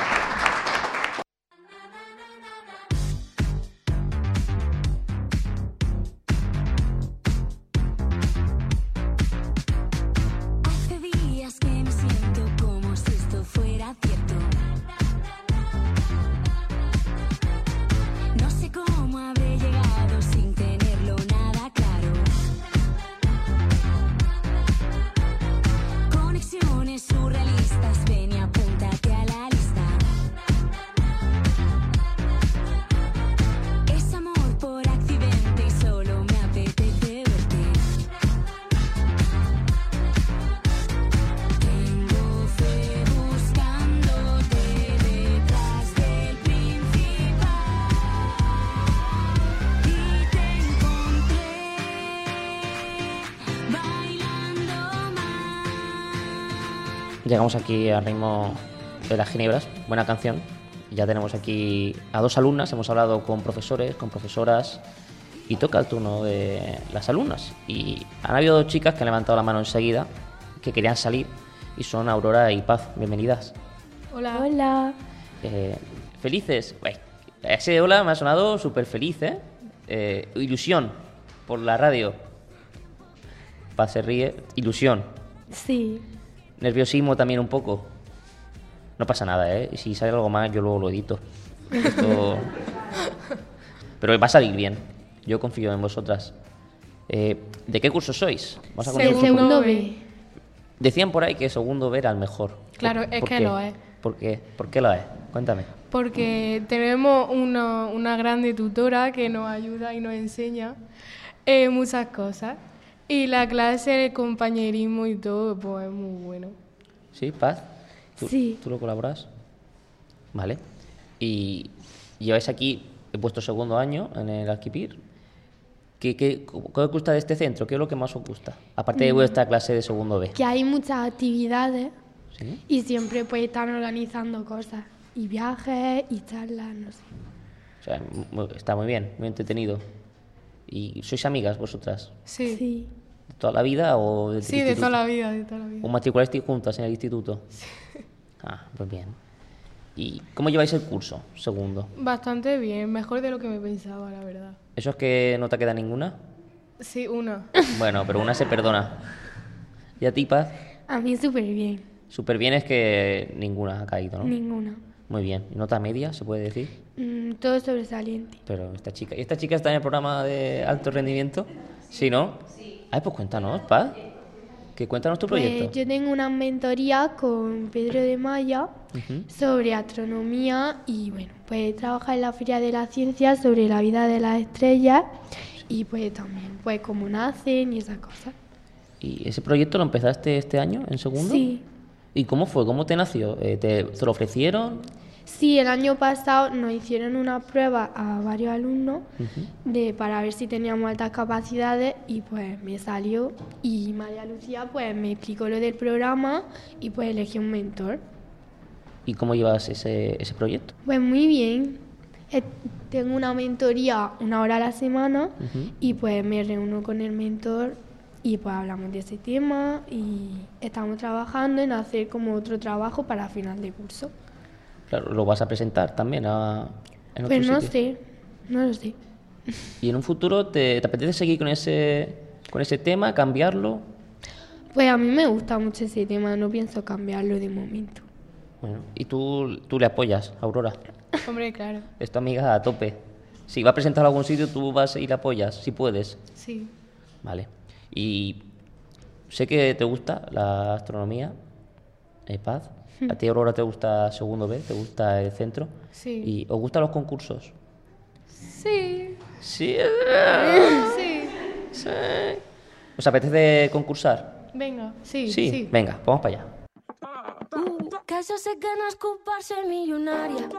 Llegamos aquí al ritmo de las ginebras, buena canción. Ya tenemos aquí a dos alumnas, hemos hablado con profesores, con profesoras y toca el turno de las alumnas. Y han habido dos chicas que han levantado la mano enseguida, que querían salir, y son Aurora y Paz. Bienvenidas. Hola. Hola. Felices. Ese hola me ha sonado súper feliz, ¿eh? Ilusión por la radio. Paz se ríe. Ilusión. Sí. Nerviosismo también un poco. No pasa nada, ¿eh? Si sale algo más, yo luego lo edito. Esto... Pero va a salir bien. Yo confío en vosotras. ¿De qué curso sois? Vamos a El segundo B. Decían por ahí que segundo B era el mejor. Claro, es que qué? lo es. ¿Por qué? ¿Por qué lo es? Cuéntame. Porque tenemos una grande tutora que nos ayuda y nos enseña muchas cosas. Y la clase, el compañerismo y todo, pues es muy bueno. ¿Sí, Paz? Sí. ¿Tú lo colaboras? Vale. Y lleváis aquí vuestro segundo año en el Alquipir. ¿Qué os gusta de este centro? ¿Qué es lo que más os gusta? Aparte de vuestra clase de segundo B. Que hay muchas actividades ¿Sí? y siempre pues están organizando cosas. Y viajes y charlas, no sé. O sea, está muy bien, muy entretenido. ¿Y sois amigas vosotras? Sí. ¿De toda la vida o del Sí, instituto? de toda la vida, de toda la vida. ¿Os matriculasteis juntas en el instituto? Sí. Ah, pues bien. ¿Y cómo lleváis el curso, segundo? Bastante bien, mejor de lo que me pensaba, la verdad. ¿Eso es que no te queda ninguna? Sí, una. Bueno, pero una se perdona. ¿Y a ti, Paz? A mí súper bien. Súper bien es que ninguna ha caído, ¿no? Ninguna. Muy bien. ¿Y nota media, se puede decir? Todo sobresaliente. Pero esta chica... ¿Y esta chica está en el programa de alto rendimiento? ¿Sí, no? Sí. Ay, pues cuéntanos, Paz. Cuéntanos tu proyecto. Pues yo tengo una mentoría con Pedro de Maya sobre astronomía y bueno, pues trabaja en la Feria de la Ciencia sobre la vida de las estrellas y pues también pues cómo nacen y esas cosas. ¿Y ese proyecto lo empezaste este año, en segundo? Sí. ¿Y cómo fue? ¿Cómo te nació? ¿Te lo ofrecieron? Sí, el año pasado nos hicieron una prueba a varios alumnos para ver si teníamos altas capacidades y pues me salió y María Lucía pues me explicó lo del programa y pues elegí un mentor. ¿Y cómo llevas ese proyecto? Pues muy bien. Tengo una mentoría 1 hora a la semana y pues me reúno con el mentor y pues hablamos de ese tema y estamos trabajando en hacer como otro trabajo para final de curso. Claro, ¿lo vas a presentar también en otro Pues no sitio? sé, no lo sé. ¿Y en un futuro te apetece seguir con ese tema, cambiarlo? Pues a mí me gusta mucho ese tema, no pienso cambiarlo de momento. Bueno, ¿y tú le apoyas, Aurora? Hombre, claro. Es tu amiga a tope. Si va a presentar a algún sitio, tú vas y le apoyas, si puedes. Sí. Vale. Y sé que te gusta la astronomía, Paz. ¿A ti, Aurora, te gusta segundo B? ¿Te gusta el centro? Sí. ¿Y os gustan los concursos? Sí. Sí. Sí. Sí. ¿Os apetece concursar? Venga, sí. Sí. Venga, vamos para allá. Que això sé que nascut per ser milionària.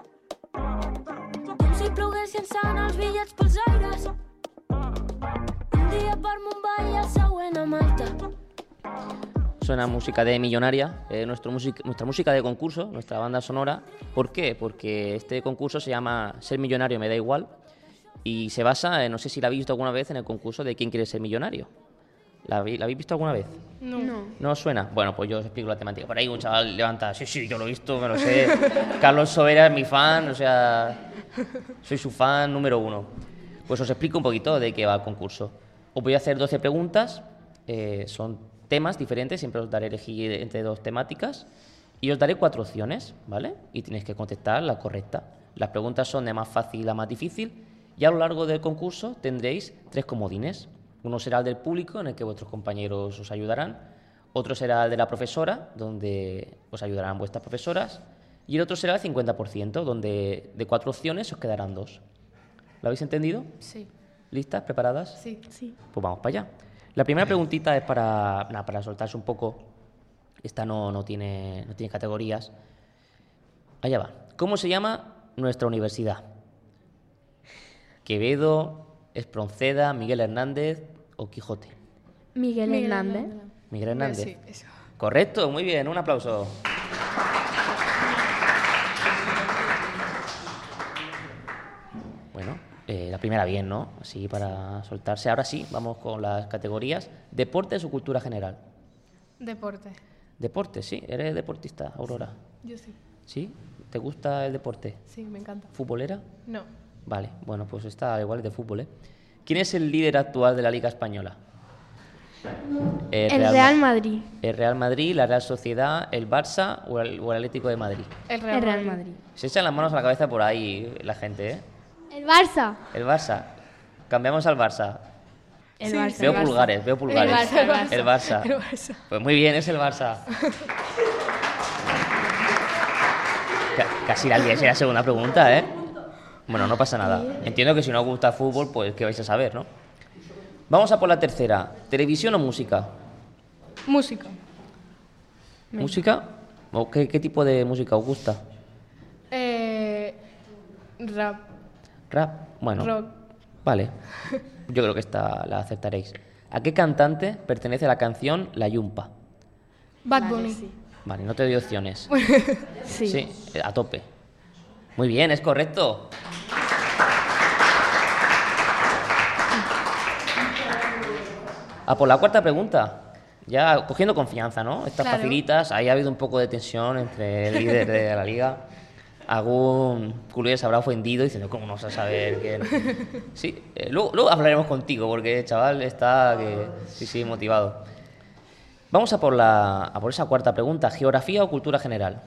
Com si ploguessin sant els bitllets pels aires. Un dia per Mumbai i el següent a Malta. Suena música de Millonaria, nuestra música de concurso, nuestra banda sonora. ¿Por qué? Porque este concurso se llama Ser Millonario me da igual y se basa, no sé si la habéis visto alguna vez en el concurso de ¿Quién quiere ser millonario? ¿La habéis visto alguna vez? No. ¿No os suena? Bueno, pues yo os explico la temática. Por ahí un chaval levanta, sí, yo lo he visto, me lo sé. Carlos Sobera es mi fan, o sea, soy su fan número 1. Pues os explico un poquito de qué va el concurso. Os voy a hacer 12 preguntas, son temas diferentes, siempre os daré a elegir entre 2 temáticas y os daré 4 opciones, ¿vale? Y tenéis que contestar la correcta. Las preguntas son de más fácil a más difícil y a lo largo del concurso tendréis 3 comodines. Uno será el del público, en el que vuestros compañeros os ayudarán. Otro será el de la profesora, donde os ayudarán vuestras profesoras. Y el otro será el 50%, donde de 4 opciones os quedarán 2. ¿Lo habéis entendido? Sí. ¿Listas? ¿Preparadas? Sí. Pues vamos para allá. La primera preguntita es para soltarse un poco. Esta no tiene categorías. Allá va. ¿Cómo se llama nuestra universidad? Quevedo, Espronceda, Miguel Hernández o Quijote. Miguel Hernández. Miguel Hernández. Sí, eso. Correcto, muy bien, un aplauso. Bueno, la primera bien, ¿no? Así para soltarse. Ahora sí, vamos con las categorías. ¿Deportes o cultura general? Deporte. Deporte, sí. ¿Eres deportista, Aurora? Yo sí. ¿Sí? ¿Te gusta el deporte? Sí, me encanta. ¿Futbolera? No. Vale, bueno, pues está igual de fútbol, ¿eh? ¿Quién es el líder actual de la Liga Española? El Real Madrid. ¿El Real Madrid, la Real Sociedad, el Barça o el Atlético de Madrid? El Real Madrid. Se echan las manos a la cabeza por ahí la gente, ¿eh? El Barça. El Barça. Cambiamos al Barça. El Barça. Veo pulgares, veo pulgares. El Barça. El Barça. El Barça. Pues muy bien, es el Barça. Casi la lié, la segunda pregunta, ¿eh? Bueno, no pasa nada. Entiendo que si no os gusta el fútbol, pues ¿qué vais a saber, no? Vamos a por la tercera. ¿Televisión o música? Música. ¿Música? ¿O qué tipo de música os gusta? Rap. ¿Rap? Bueno. Rock. Vale. Yo creo que esta la aceptaréis. ¿A qué cantante pertenece la canción La Yumpa? Bad Bunny. Vale, no te doy opciones. Sí. Sí, a tope. Muy bien, es correcto. A por la cuarta pregunta. Ya cogiendo confianza, ¿no? Estas Claro. facilitas, ahí ha habido un poco de tensión entre el líder de la liga. Algún culé se habrá ofendido diciendo, ¿cómo no vas a saber que...? Sí, luego hablaremos contigo porque el chaval está sí, motivado. Vamos a por esa cuarta pregunta. ¿Geografía o cultura general?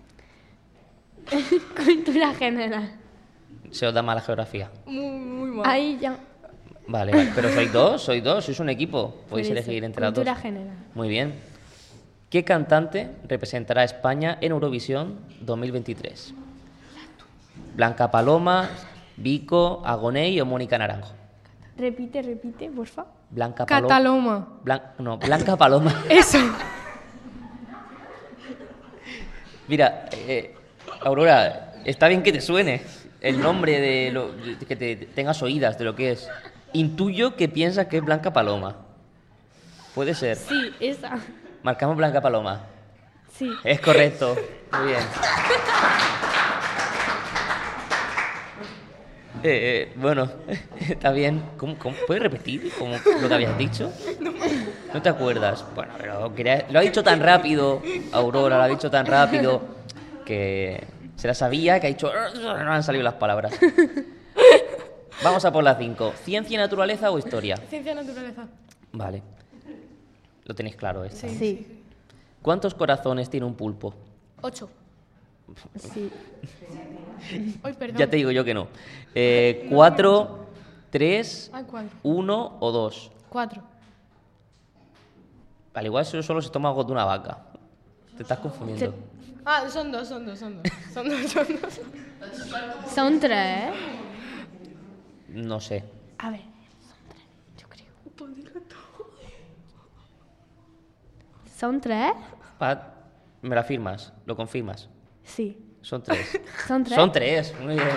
Cultura general. Se os da mala geografía. Muy mal. Ahí ya. Vale, pero sois dos, sois un equipo. Podéis Por eso, elegir entre las dos. cultura general. Muy bien. ¿Qué cantante representará a España en Eurovisión 2023? ¿Blanca Paloma, Vico, Agoney o Mónica Naranjo? Repite, porfa. Blanca Paloma. Cataloma. Blanca Paloma. Eso. Mira, Aurora, está bien que te suene el nombre de que te tengas oídas de lo que es. Intuyo que piensas que es Blanca Paloma. Puede ser. Sí, esa. Marcamos Blanca Paloma. Sí. Es correcto. Muy bien. Bueno, está bien. ¿Cómo puedes repetir lo que habías dicho? ¿No te acuerdas? Bueno, pero lo ha dicho tan rápido, Aurora, lo ha dicho tan rápido que se la sabía, que ha dicho... No han salido las palabras. Vamos a por las 5. ¿Ciencia, naturaleza o historia? Ciencia y naturaleza. Vale. Lo tenéis claro esto. Sí. ¿Cuántos corazones tiene un pulpo? 8. Sí. Ay, perdón. Ya te digo yo que no. 4, 3, Ay, 4. 1 o 2. 4. Al igual eso solo se toma algo de una vaca. Te estás confundiendo. Ah, son dos. Son 3. No sé. A ver, son 3, yo creo. ¿Son 3? Pat, ¿me la firmas? ¿Lo confirmas? Sí. Son 3. ¿Son 3? Son 3, muy bien.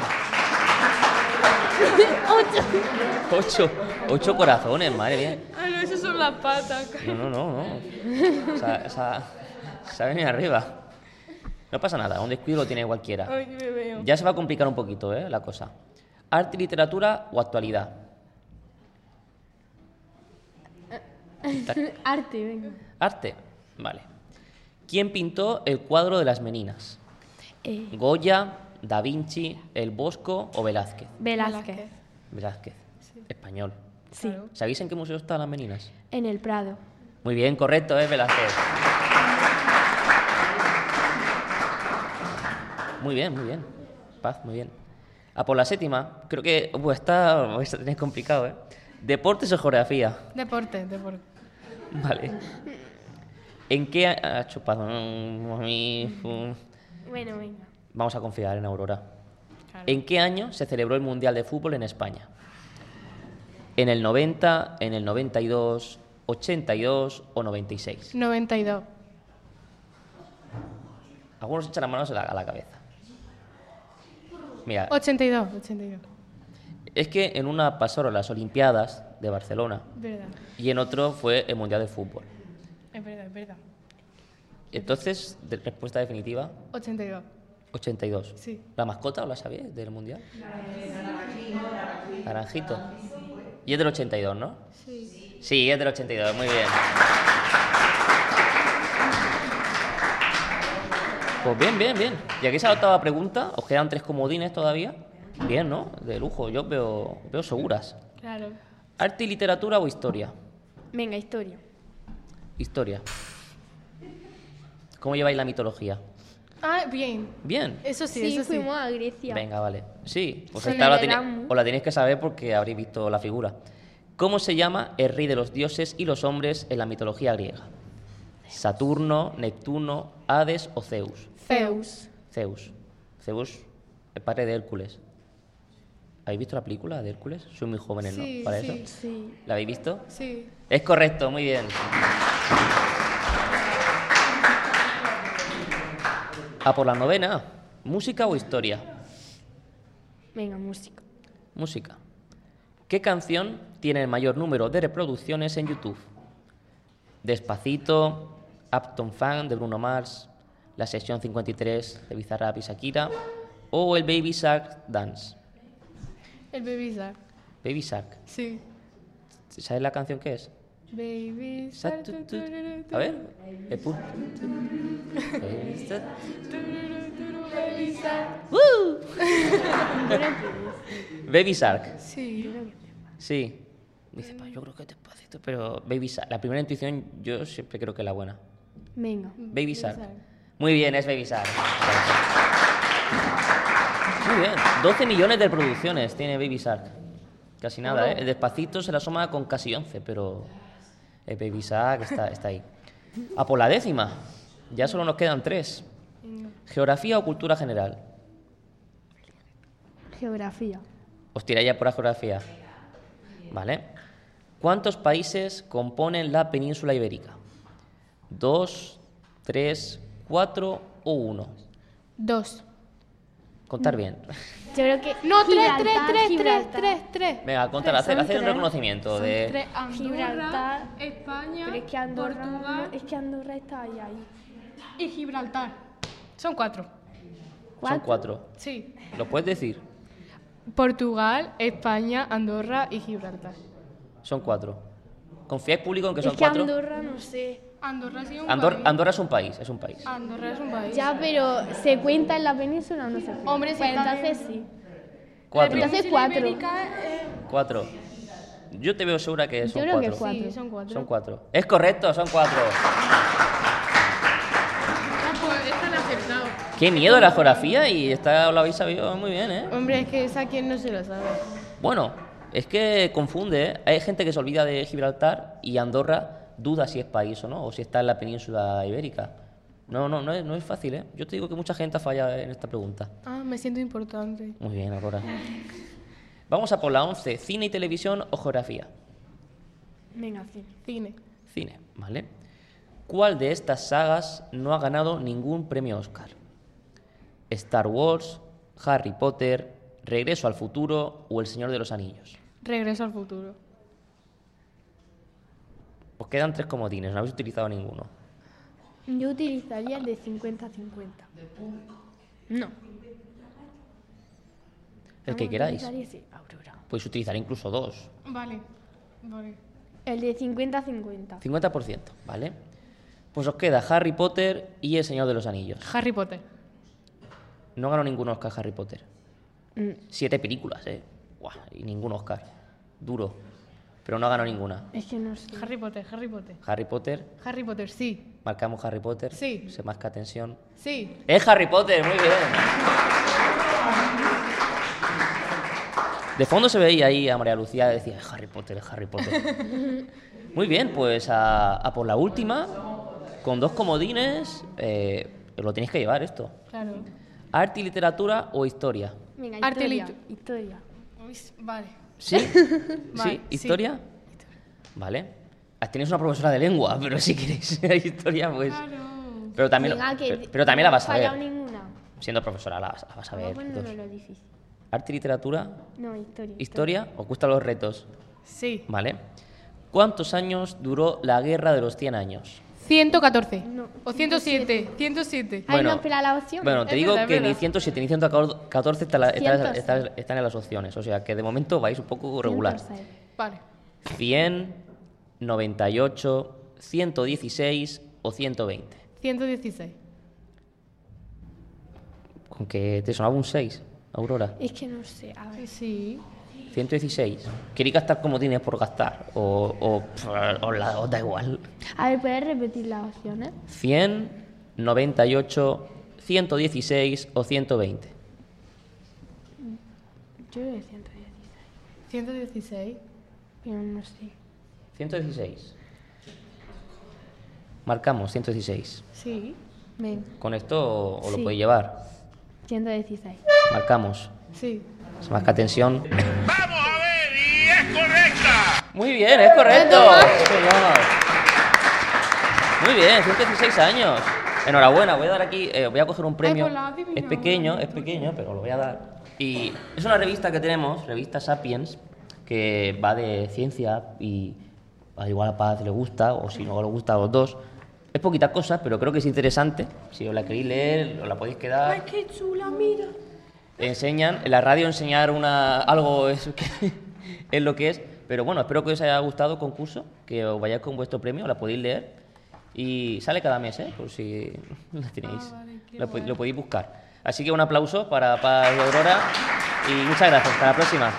8 corazones, madre mía. Ah, no, esas son las patas. No. Se ha venido arriba. No pasa nada, un descuido lo tiene cualquiera. Ay, me veo. Ya se va a complicar un poquito, la cosa. ¿Arte y literatura o actualidad? Arte, venga. Arte, vale. ¿Quién pintó el cuadro de las Meninas? ¿Goya, Da Vinci, El Bosco o Velázquez? Velázquez. Velázquez, español. Sí. ¿Sabéis en qué museo están las Meninas? En el Prado. Muy bien, correcto, Velázquez. Muy bien. Paz, muy bien. A por la séptima, creo que esta tenéis complicado, ¿Deportes o geografía? Deporte. Vale. ¿En qué chupado? Bueno, venga. Vamos a confiar en Aurora. Claro. ¿En qué año se celebró el Mundial de Fútbol en España? ¿En el 90, en el 92, 82 o 96? 92. Algunos echan las manos a la cabeza. Mira, 82. es que en una pasaron las Olimpiadas de Barcelona Verdad. y en otro fue el Mundial de Fútbol. Es verdad. Entonces, respuesta definitiva, 82. 82. Sí. ¿La mascota os la sabéis del Mundial? Naranjito. Y es del 82, ¿no? Sí. Sí, es del 82, muy bien. Pues bien. Y aquí esa octava pregunta, os quedan 3 comodines todavía. Bien, ¿no? De lujo, yo veo seguras. Claro. ¿Arte y literatura o historia? Venga, historia. Historia. ¿Cómo lleváis la mitología? Ah, bien. Bien. Eso sí, Sí, eso sí. fuimos a Grecia. Venga, vale. Sí, pues Con esta el os la Erasmus. tenéis que saber porque habréis visto la figura. ¿Cómo se llama el rey de los dioses y los hombres en la mitología griega? ¿Saturno, Neptuno, Hades o Zeus? Zeus. Zeus. Zeus, el padre de Hércules. ¿Habéis visto la película de Hércules? Soy muy jóvenes, Sí, ¿no? Para sí, eso. sí. ¿La habéis visto? Sí. Es correcto, muy bien. A por la novena. ¿Música o historia? Venga, música. Música. ¿Qué canción tiene el mayor número de reproducciones en YouTube? Despacito, Uptown Funk de Bruno Mars, La Sesión 53 de Bizarrap y Shakira o el Baby Shark Dance. El Baby Shark. Baby Shark. Sí. ¿Sabes la canción qué es? Baby Shark. A ver. El punto. Baby Shark. Baby Shark. Baby Shark. Sí. Sí. Dice, "Pa, yo creo que es Despacito", pero Baby Shark. La primera intuición yo siempre creo que es la buena. Venga. Baby Shark. Muy bien, es Baby Shark. Muy bien. 12 millones de reproducciones tiene Baby Shark. Casi nada, ¿eh? El Despacito se la asoma con casi 11, pero el Baby Shark está ahí. A por la décima. Ya solo nos quedan 3. ¿Geografía o cultura general? Geografía. Os tiráis ya por la geografía. Vale. ¿Cuántos países componen la península ibérica? ¿2, 3, 4 o 1? 2. Contar bien. Yo creo que. No, 3. Venga, contar, hacer un reconocimiento de... Gibraltar, España, Pero es que Andorra, Portugal es que Andorra está ahí. y Gibraltar. Son 4. Son 4. Sí. ¿Lo puedes decir? Portugal, España, Andorra y Gibraltar. Son 4. ¿Confiáis público en que son Es que 4? Andorra no sé. Andorra sí es un Andorra, país. Andorra es un país, es un país. Andorra es un país. Ya, pero ¿se cuenta en la península o no se cuenta? Hombre, sí pues está entonces bien. sí. 4. Entonces 4. 4. Yo te veo segura que son Yo creo 4. que 4. Sí, son 4. Son 4. Es correcto, son 4. Pues esta la he acertado. Qué miedo la geografía y esta lo habéis sabido muy bien, ¿eh? Hombre, es que esa quien no se lo sabe. Bueno, es que confunde, ¿eh? Hay gente que se olvida de Gibraltar y Andorra duda si es país o no, o si está en la península ibérica. No es fácil, ¿eh? Yo te digo que mucha gente falla en esta pregunta. Ah, me siento importante. Muy bien, Aurora. Vamos a por la 11. ¿Cine y televisión o geografía? Venga, sí. Cine. Cine, ¿vale? ¿Cuál de estas sagas no ha ganado ningún premio Oscar? ¿Star Wars, Harry Potter, Regreso al futuro o El Señor de los Anillos? Regreso al futuro. Os quedan 3 comodines, no habéis utilizado ninguno. Yo utilizaría el de 50-50. No. El que queráis. Ese, Aurora. Podéis utilizar incluso 2. Vale. El de 50-50. 50%, ¿vale? Pues os queda Harry Potter y El Señor de los Anillos. Harry Potter. No ganó ningún Oscar Harry Potter. Mm. 7 películas, ¿eh? Buah, y ningún Oscar. Duro. Pero no ganó ninguna. Es que no sé. Harry Potter. Harry Potter. Harry Potter, sí. Marcamos Harry Potter. Sí. Se marca tensión. Sí. Es Harry Potter, muy bien. De fondo se veía ahí a María Lucía, decía, es Harry Potter, es Harry Potter. Muy bien, pues a por la última, con 2 comodines, lo tenéis que llevar esto. Claro. ¿Arte y literatura o historia? Venga, Arte historia. lit- Historia. Vale. ¿Sí? Vale, ¿Sí? ¿Historia? Vale. Tenéis una profesora de lengua, pero si queréis historia, pues... Pero también, Venga, que pero también la vas a no he fallado ver. ninguna. Siendo profesora la vas a ver. Vamos a dos. ponerlo lo difícil. ¿Arte y literatura? No, historia. ¿Historia? ¿Os gustan los retos? Sí. Vale. ¿Cuántos años duró la Guerra de los 100 años? 114. No, O 107. 107. Ay, no, espera la opción. Bueno, te Es digo verdad, que es ni verdad. 107 ni 114 están 106. en las opciones. O sea que de momento vais un poco regular. 106. Vale. 100, 98, 116 o 120. 116. ¿Con que te sonaba un 6, Aurora? Es que no sé, a ver. Sí. 116. ¿Queréis gastar como tienes por gastar? ¿O os da igual? A ver, ¿puedes repetir las opciones? 100, 98, 116 o 120. Yo creo que 116. 116. Yo no sé. 116. Marcamos 116. Sí. Ven. ¿Con esto o lo Sí. podéis llevar? 116. Marcamos. Sí. Se marca tensión. ¡Vamos a ver! ¡Y es correcta! Muy bien, es correcto. Señor. Muy bien, 116 años. Enhorabuena, voy a dar aquí, voy a coger un premio. pues la adivinado. Es pequeño, pero lo voy a dar. Y es una revista que tenemos, revista Sapiens, que va de ciencia y al igual a Paz le gusta, o si no le gusta a los dos. Es poquita cosa, pero creo que es interesante. Si os la queréis leer, os la podéis quedar. ¡Ay, qué chula, mira! Enseñan, en la radio enseñar algo es lo que es. Pero bueno, espero que os haya gustado el concurso, que os vayáis con vuestro premio, la podéis leer. Y sale cada mes, por si la tenéis. Lo podéis buscar. Así que un aplauso para Paz y Aurora. Y muchas gracias. Hasta la próxima.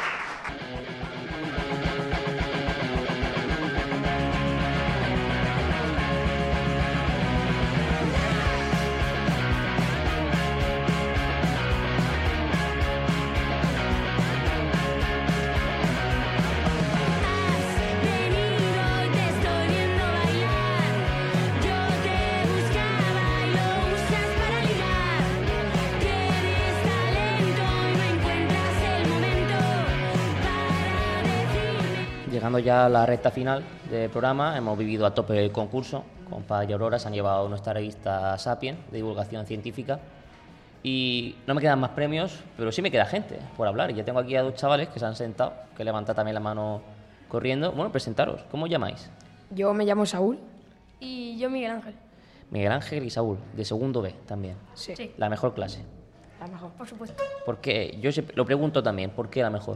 Llegando ya a la recta final del programa, hemos vivido a tope el concurso. Con Paz y Aurora se han llevado nuestra revista Sapiens de divulgación científica. Y no me quedan más premios, pero sí me queda gente por hablar. Y ya tengo aquí a dos chavales que se han sentado, que levantan también la mano corriendo. Bueno, presentaros. ¿Cómo os llamáis? Yo me llamo Saúl. Y yo Miguel Ángel. Miguel Ángel y Saúl, de segundo B también. Sí. La mejor clase. La mejor. Por supuesto. ¿Por qué? Yo lo pregunto también, ¿por qué la mejor?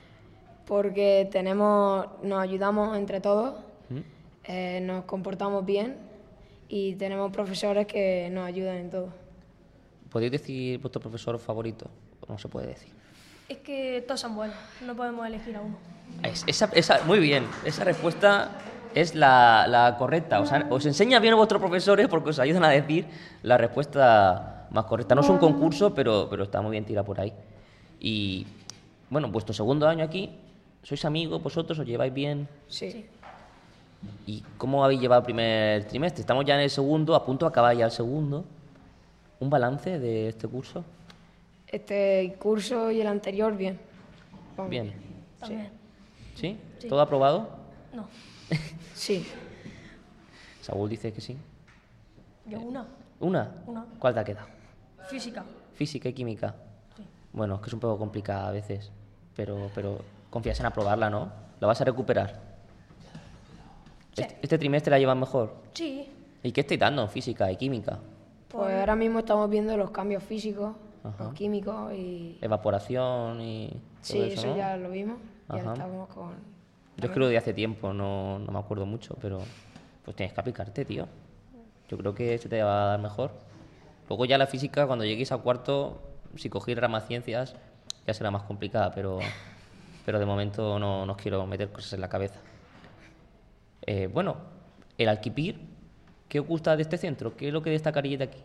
Porque nos ayudamos entre todos, ¿Mm? nos comportamos bien y tenemos profesores que nos ayudan en todo. ¿Podéis decir vuestro profesor favorito? ¿O no se puede decir? Es que todos son buenos, no podemos elegir a uno. Muy bien, esa respuesta es la correcta. O sea, os enseña bien a vuestros profesores porque os ayudan a decir la respuesta más correcta. No es un concurso, pero está muy bien tirado por ahí. Y bueno, vuestro segundo año aquí, ¿sois amigos vosotros? ¿Os lleváis bien? Sí. ¿Y cómo habéis llevado el primer trimestre? Estamos ya en el segundo, a punto de acabar ya el segundo. ¿Un balance de este curso? Este curso y el anterior, bien. Vamos. Bien. También. ¿Sí? Sí. ¿Todo aprobado? No. Sí. Saúl dice que sí. Yo una. ¿Una? Una. ¿Cuál te ha quedado? Física. Física y química. Sí. Bueno, es que es un poco complicada a veces, pero confías en aprobarla, ¿no? ¿La vas a recuperar? Sí. ¿Este trimestre la llevas mejor? Sí. ¿Y qué estáis dando en física y química? Pues ahora mismo estamos viendo los cambios físicos, Ajá. los químicos y... Evaporación y todo Sí, eso, eso ¿no? ya lo vimos. Y ahora Ajá. estamos con... Yo es que lo de hace tiempo, no me acuerdo mucho, pero pues tienes que aplicarte, tío. Yo creo que se te va a dar mejor. Luego ya la física, cuando lleguéis a cuarto, si cogéis ramas ciencias, ya será más complicada, pero de momento no os quiero meter cosas en la cabeza. Bueno, el Alquipir, ¿qué os gusta de este centro? ¿Qué es lo que destacaría de aquí?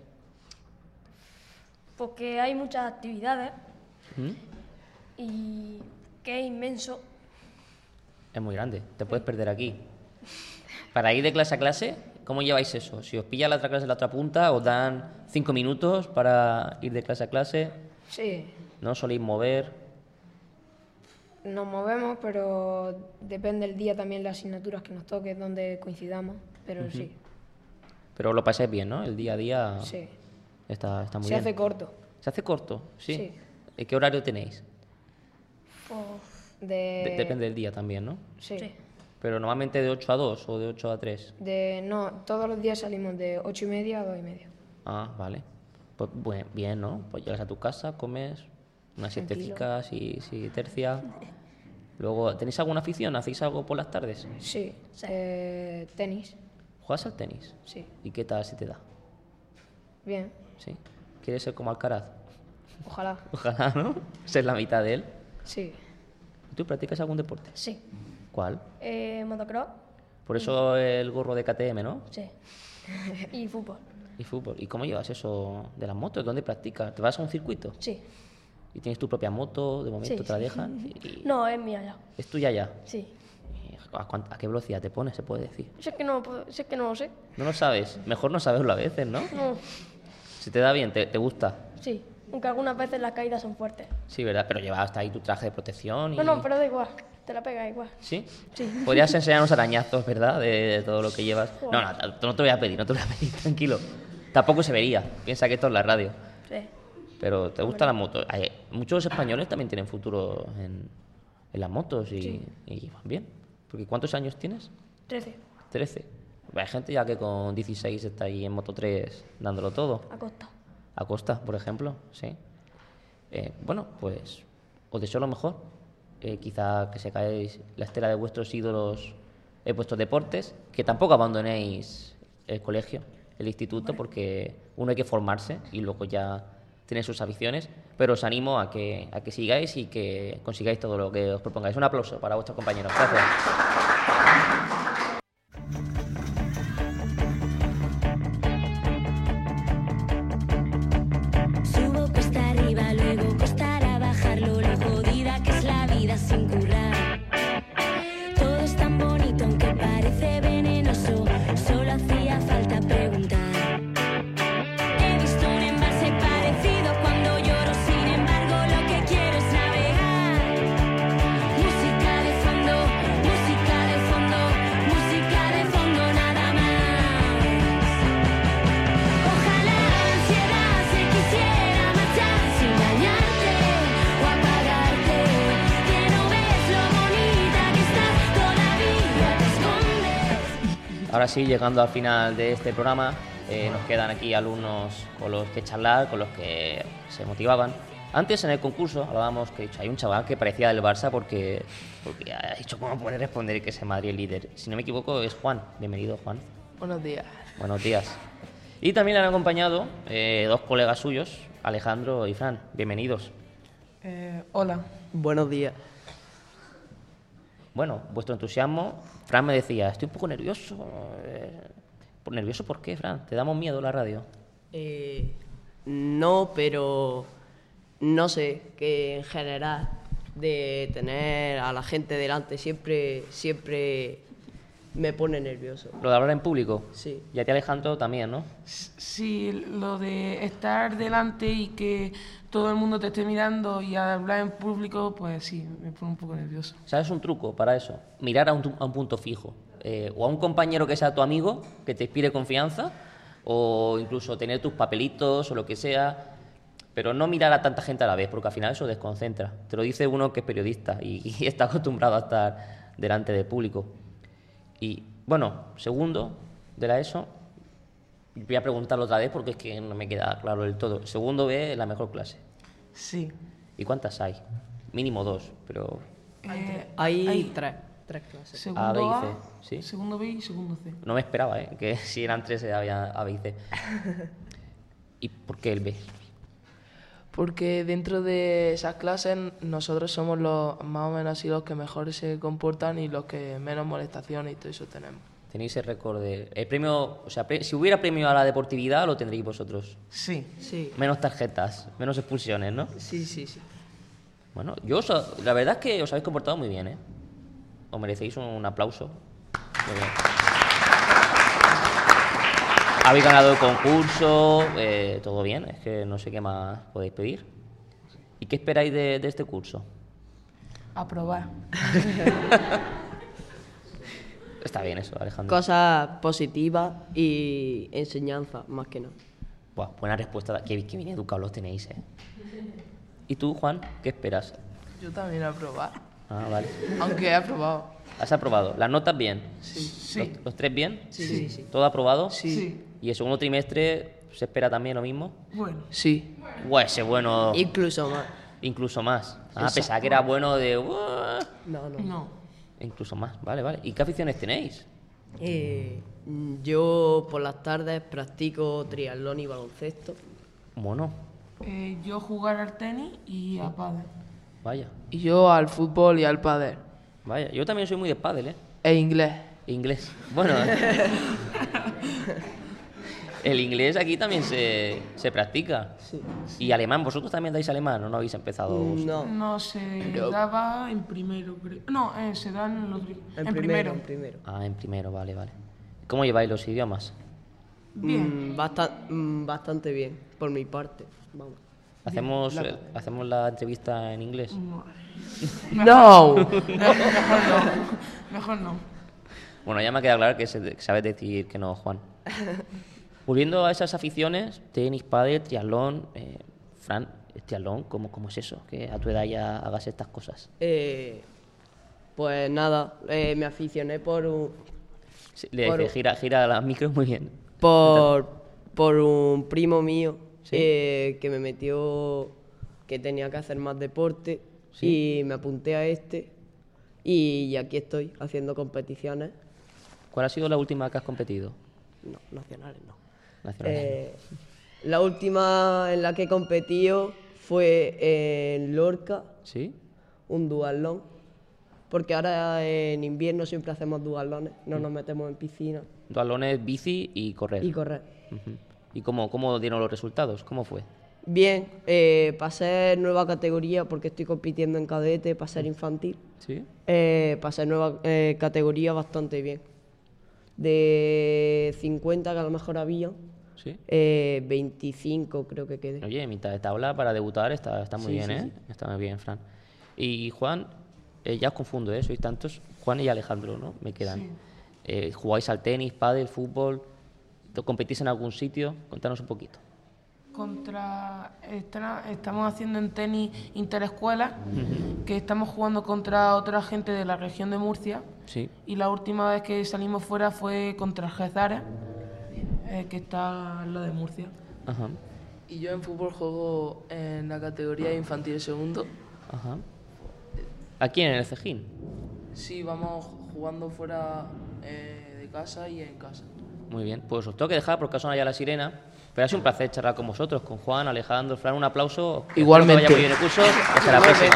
Porque hay muchas actividades ¿Mm? y que es inmenso. Es muy grande, te puedes perder aquí. Para ir de clase a clase, ¿cómo lleváis eso? Si os pilla la otra clase en la otra punta, os dan 5 minutos para ir de clase a clase. Sí, ¿No soléis mover? nos movemos, pero depende del día también las asignaturas que nos toque, donde coincidamos, pero sí, Pero lo pasáis bien, ¿no? El día a día sí. está muy Se bien. hace corto. ¿Se hace corto? Sí. Sí. ¿Y qué horario tenéis? Pues Depende del día también, ¿no? Sí. Pero normalmente de 8 a 2 o de 8 a 3. No, todos los días salimos de 8:30 a 2:30. Ah, vale. Pues bien, ¿no? Pues llegas a tu casa, comes unas Tranquilo. siestecicas y tercia. Luego, ¿tenéis alguna afición? ¿Hacéis algo por las tardes? Sí, tenis, ¿Juegas al tenis? sí, ¿Y qué tal si te da? bien, ¿Sí? ¿Quieres ser como Alcaraz? ojalá, Ojalá, ¿no? Ser la mitad de él. sí. ¿Tú practicas algún deporte? Sí. ¿Cuál? Motocross. Por eso el gorro de KTM, ¿no? Sí. Y fútbol. Y fútbol. ¿Y cómo llevas eso de las motos? ¿Dónde practicas? ¿Te vas a un circuito? Sí. ¿Y tienes tu propia moto? ¿De momento Sí, te la sí. dejan? Y No, es mía ya. ¿Es tuya ya? Sí. ¿A qué velocidad te pones, se puede decir? Si es que no lo sé. ¿No lo sabes? Mejor no saberlo a veces, ¿no? No. Si te da bien, ¿te gusta? Sí, aunque algunas veces las caídas son fuertes. Sí, ¿verdad? Pero llevas hasta ahí tu traje de protección y... No, pero da igual, te la pegas igual. ¿Sí? Sí. Podrías enseñarnos arañazos, ¿verdad? De todo lo que llevas. Joder. No te voy a pedir, tranquilo. Tampoco se vería. Piensa que esto es la radio. Sí. Pero ¿te gusta la moto? Muchos españoles también tienen futuro en las motos y van bien. Porque ¿cuántos años tienes? 13. 13. Hay gente ya que con 16 está ahí en Moto 3 dándolo todo. A Costa, por ejemplo, sí. Bueno, pues os deseo lo mejor. Quizá que secáis la estela de vuestros ídolos en vuestros deportes, que tampoco abandonéis el colegio, el instituto, porque uno hay que formarse y luego ya tener sus aficiones, pero os animo a que sigáis y que consigáis todo lo que os propongáis. Un aplauso para vuestros compañeros. Gracias. Subo cuesta arriba, luego costará bajarlo, lo jodida que es la vida sin currar. Todo es tan bonito aunque parece venenoso, solo hacía falta preguntar. He visto un envase parecido cuando lloro, sin embargo lo que quiero es navegar. Música de fondo, música de fondo, música de fondo, nada más. Ojalá la ansiedad se quisiera marchar sin dañarte o apagarte, que no ves lo bonita que estás, todavía te escondes. Ahora sí, llegando al final de este programa, nos quedan aquí alumnos con los que charlar, con los que se motivaban. Antes en el concurso hablábamos que hay un chaval que parecía del Barça porque ha dicho cómo puede responder que es el Madrid el líder. Si no me equivoco es Juan. Bienvenido, Juan. Buenos días. Buenos días. Y también le han acompañado dos colegas suyos, Alejandro y Fran. Bienvenidos. Hola. Buenos días. Bueno, vuestro entusiasmo. Fran me decía, estoy un poco nervioso. ¿Nervioso por qué, Fran? ¿Te damos miedo la radio? No, pero no sé, que en general de tener a la gente delante siempre me pone nervioso. ¿Lo de hablar en público? Sí. Y a ti, Alejandro, también, ¿no? Sí, lo de estar delante y que todo el mundo te esté mirando y hablar en público, pues sí, me pone un poco nervioso. ¿Sabes un truco para eso? Mirar a un punto fijo. O a un compañero que sea tu amigo, que te inspire confianza, o incluso tener tus papelitos o lo que sea, pero no mirar a tanta gente a la vez, porque al final eso desconcentra. Te lo dice uno que es periodista y está acostumbrado a estar delante del público. Y, bueno, segundo de la ESO, voy a preguntarlo otra vez porque es que no me queda claro del todo. Segundo B es la mejor clase. Sí. ¿Y cuántas hay? Mínimo 2, pero... Hay tres clases. Segundo A, B y A, C, ¿sí? segundo B y segundo C. No me esperaba, que si eran 3 había A, B y C. ¿Y por qué el B? Porque dentro de esas clases nosotros somos los más o menos así los que mejor se comportan y los que menos molestaciones y todo eso tenemos. Tenéis el récord de... El premio, o sea, si hubiera premio a la deportividad, lo tendréis vosotros. Sí. Menos tarjetas, menos expulsiones, ¿no? Sí. Bueno, la verdad es que os habéis comportado muy bien, ¿eh? Os merecéis un aplauso. Muy bien. Habéis ganado el concurso, todo bien, es que no sé qué más podéis pedir. ¿Y qué esperáis de este curso? Aprobar. Está bien eso, Alejandro. Cosas positivas y enseñanza, más que nada. Buah, buena respuesta, qué bien educados los tenéis, ¿eh? ¿Y tú, Juan, qué esperas? Yo también aprobar. Ah, vale. Aunque he aprobado. ¿Has aprobado? ¿Las notas bien? Sí. ¿Los 3 bien? Sí. ¿Todo aprobado? Sí. ¿Y el segundo trimestre se espera también lo mismo? Bueno. Sí. Buah, ese bueno... Incluso más. Incluso más. Ah, Exacto. pensaba que era bueno de... No. Incluso más, vale. ¿Y qué aficiones tenéis? Yo por las tardes practico triatlón y baloncesto. Bueno, Yo jugar al tenis y a pádel. vaya. Y yo al fútbol y al pádel. Vaya, yo también soy muy de pádel, ¿eh? E inglés. Inglés. Bueno, El inglés aquí también se practica. Sí. ¿Y alemán? ¿Vosotros también dais alemán o no habéis empezado? No, se daba en primero, creo. No, se da en primero. Ah, en primero, vale. ¿Cómo lleváis los idiomas? Bien. Bastante bien, por mi parte. Vamos. ¿Hacemos la entrevista en inglés? No. Mejor no. Bueno, ya me ha quedado claro que sabes decir que no, Juan. Volviendo a esas aficiones, tenis, pádel, triatlón, Fran, triatlón, ¿cómo es eso? Que a tu edad ya hagas estas cosas. Pues nada, me aficioné por un... Sí, gira la micro muy bien. Por un primo mío, ¿sí? Que me metió que tenía que hacer más deporte, ¿sí? Y me apunté a y aquí estoy haciendo competiciones. ¿Cuál ha sido la última que has competido? No, nacionales no. Nacionales no. La última en la que he competido fue en Lorca, ¿sí? Un duatlón, porque ahora en invierno siempre hacemos duatlones, no nos metemos en piscina. Duatlones, bici y correr. Uh-huh. ¿Y cómo dieron los resultados? ¿Cómo fue? Bien, pasé nueva categoría porque estoy compitiendo en cadete, pasé infantil. ¿Sí? Pasé nueva categoría bastante bien. De 50 que a lo mejor había, ¿sí? 25 creo que quedé. Oye, mitad de tabla para debutar está muy bien, ¿eh? Sí. Está muy bien, Fran. Y Juan, ya os confundo, sois tantos, Juan y Alejandro, ¿no? Me quedan. Sí. ¿Jugáis al tenis, pádel, fútbol? ¿Competís en algún sitio? Contanos un poquito. Estamos haciendo en tenis interescuelas, que estamos jugando contra otra gente de la región de Murcia. Sí. Y la última vez que salimos fuera fue contra Gezares, que está en la de Murcia. Ajá. Y yo en fútbol juego en la categoría infantil segundo. Ajá. ¿Aquí en el Cejín? Sí, vamos jugando fuera de casa y en casa. Muy bien, pues os tengo que dejar porque son allá la sirena. Pero ha sido un placer charlar con vosotros, con Juan, Alejandro, Fran, un aplauso. Igualmente. Que vaya muy bien el curso y hasta la próxima.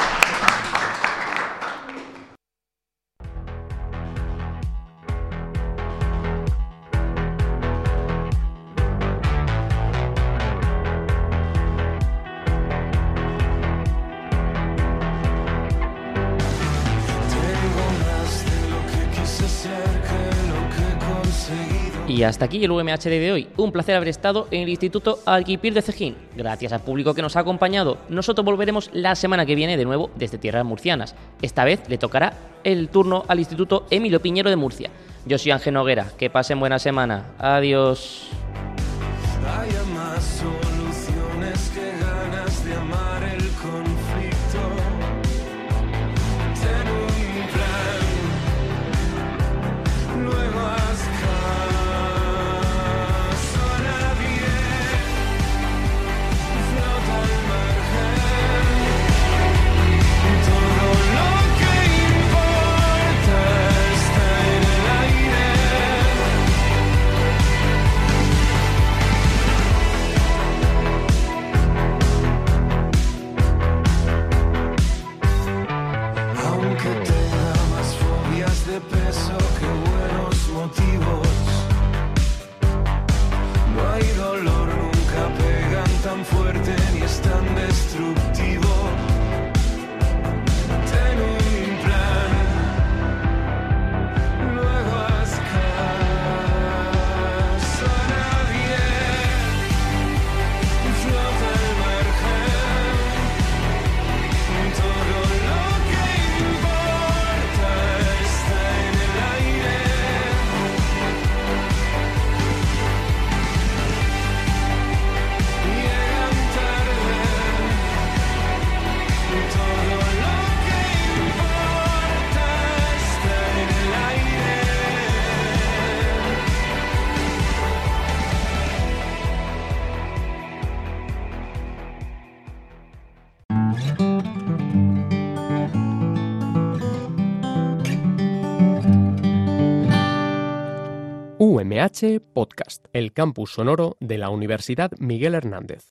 Y hasta aquí el UMHD de hoy. Un placer haber estado en el Instituto Alquipir de Cejín. Gracias al público que nos ha acompañado. Nosotros volveremos la semana que viene de nuevo desde tierras murcianas. Esta vez le tocará el turno al Instituto Emilio Piñero de Murcia. Yo soy Ángel Noguera. Que pasen buena semana. Adiós. Hay más soluciones que ganas de amar el conflicto. Ten un plan, luego haz caso a nadie, flota al margen. Todo lo que importa está en el aire. Aunque tenga más fobias de peso que buenos motivos, no hay dolor, nunca pegan tan fuerte ni es tan destructivo. Ten un plan, luego haz caso a nadie, flota al margen. Todo lo que importa está en el aire. Llegan tarde. Todo lo que importa está en el aire. UMH Podcast, el campus sonoro de la Universidad Miguel Hernández.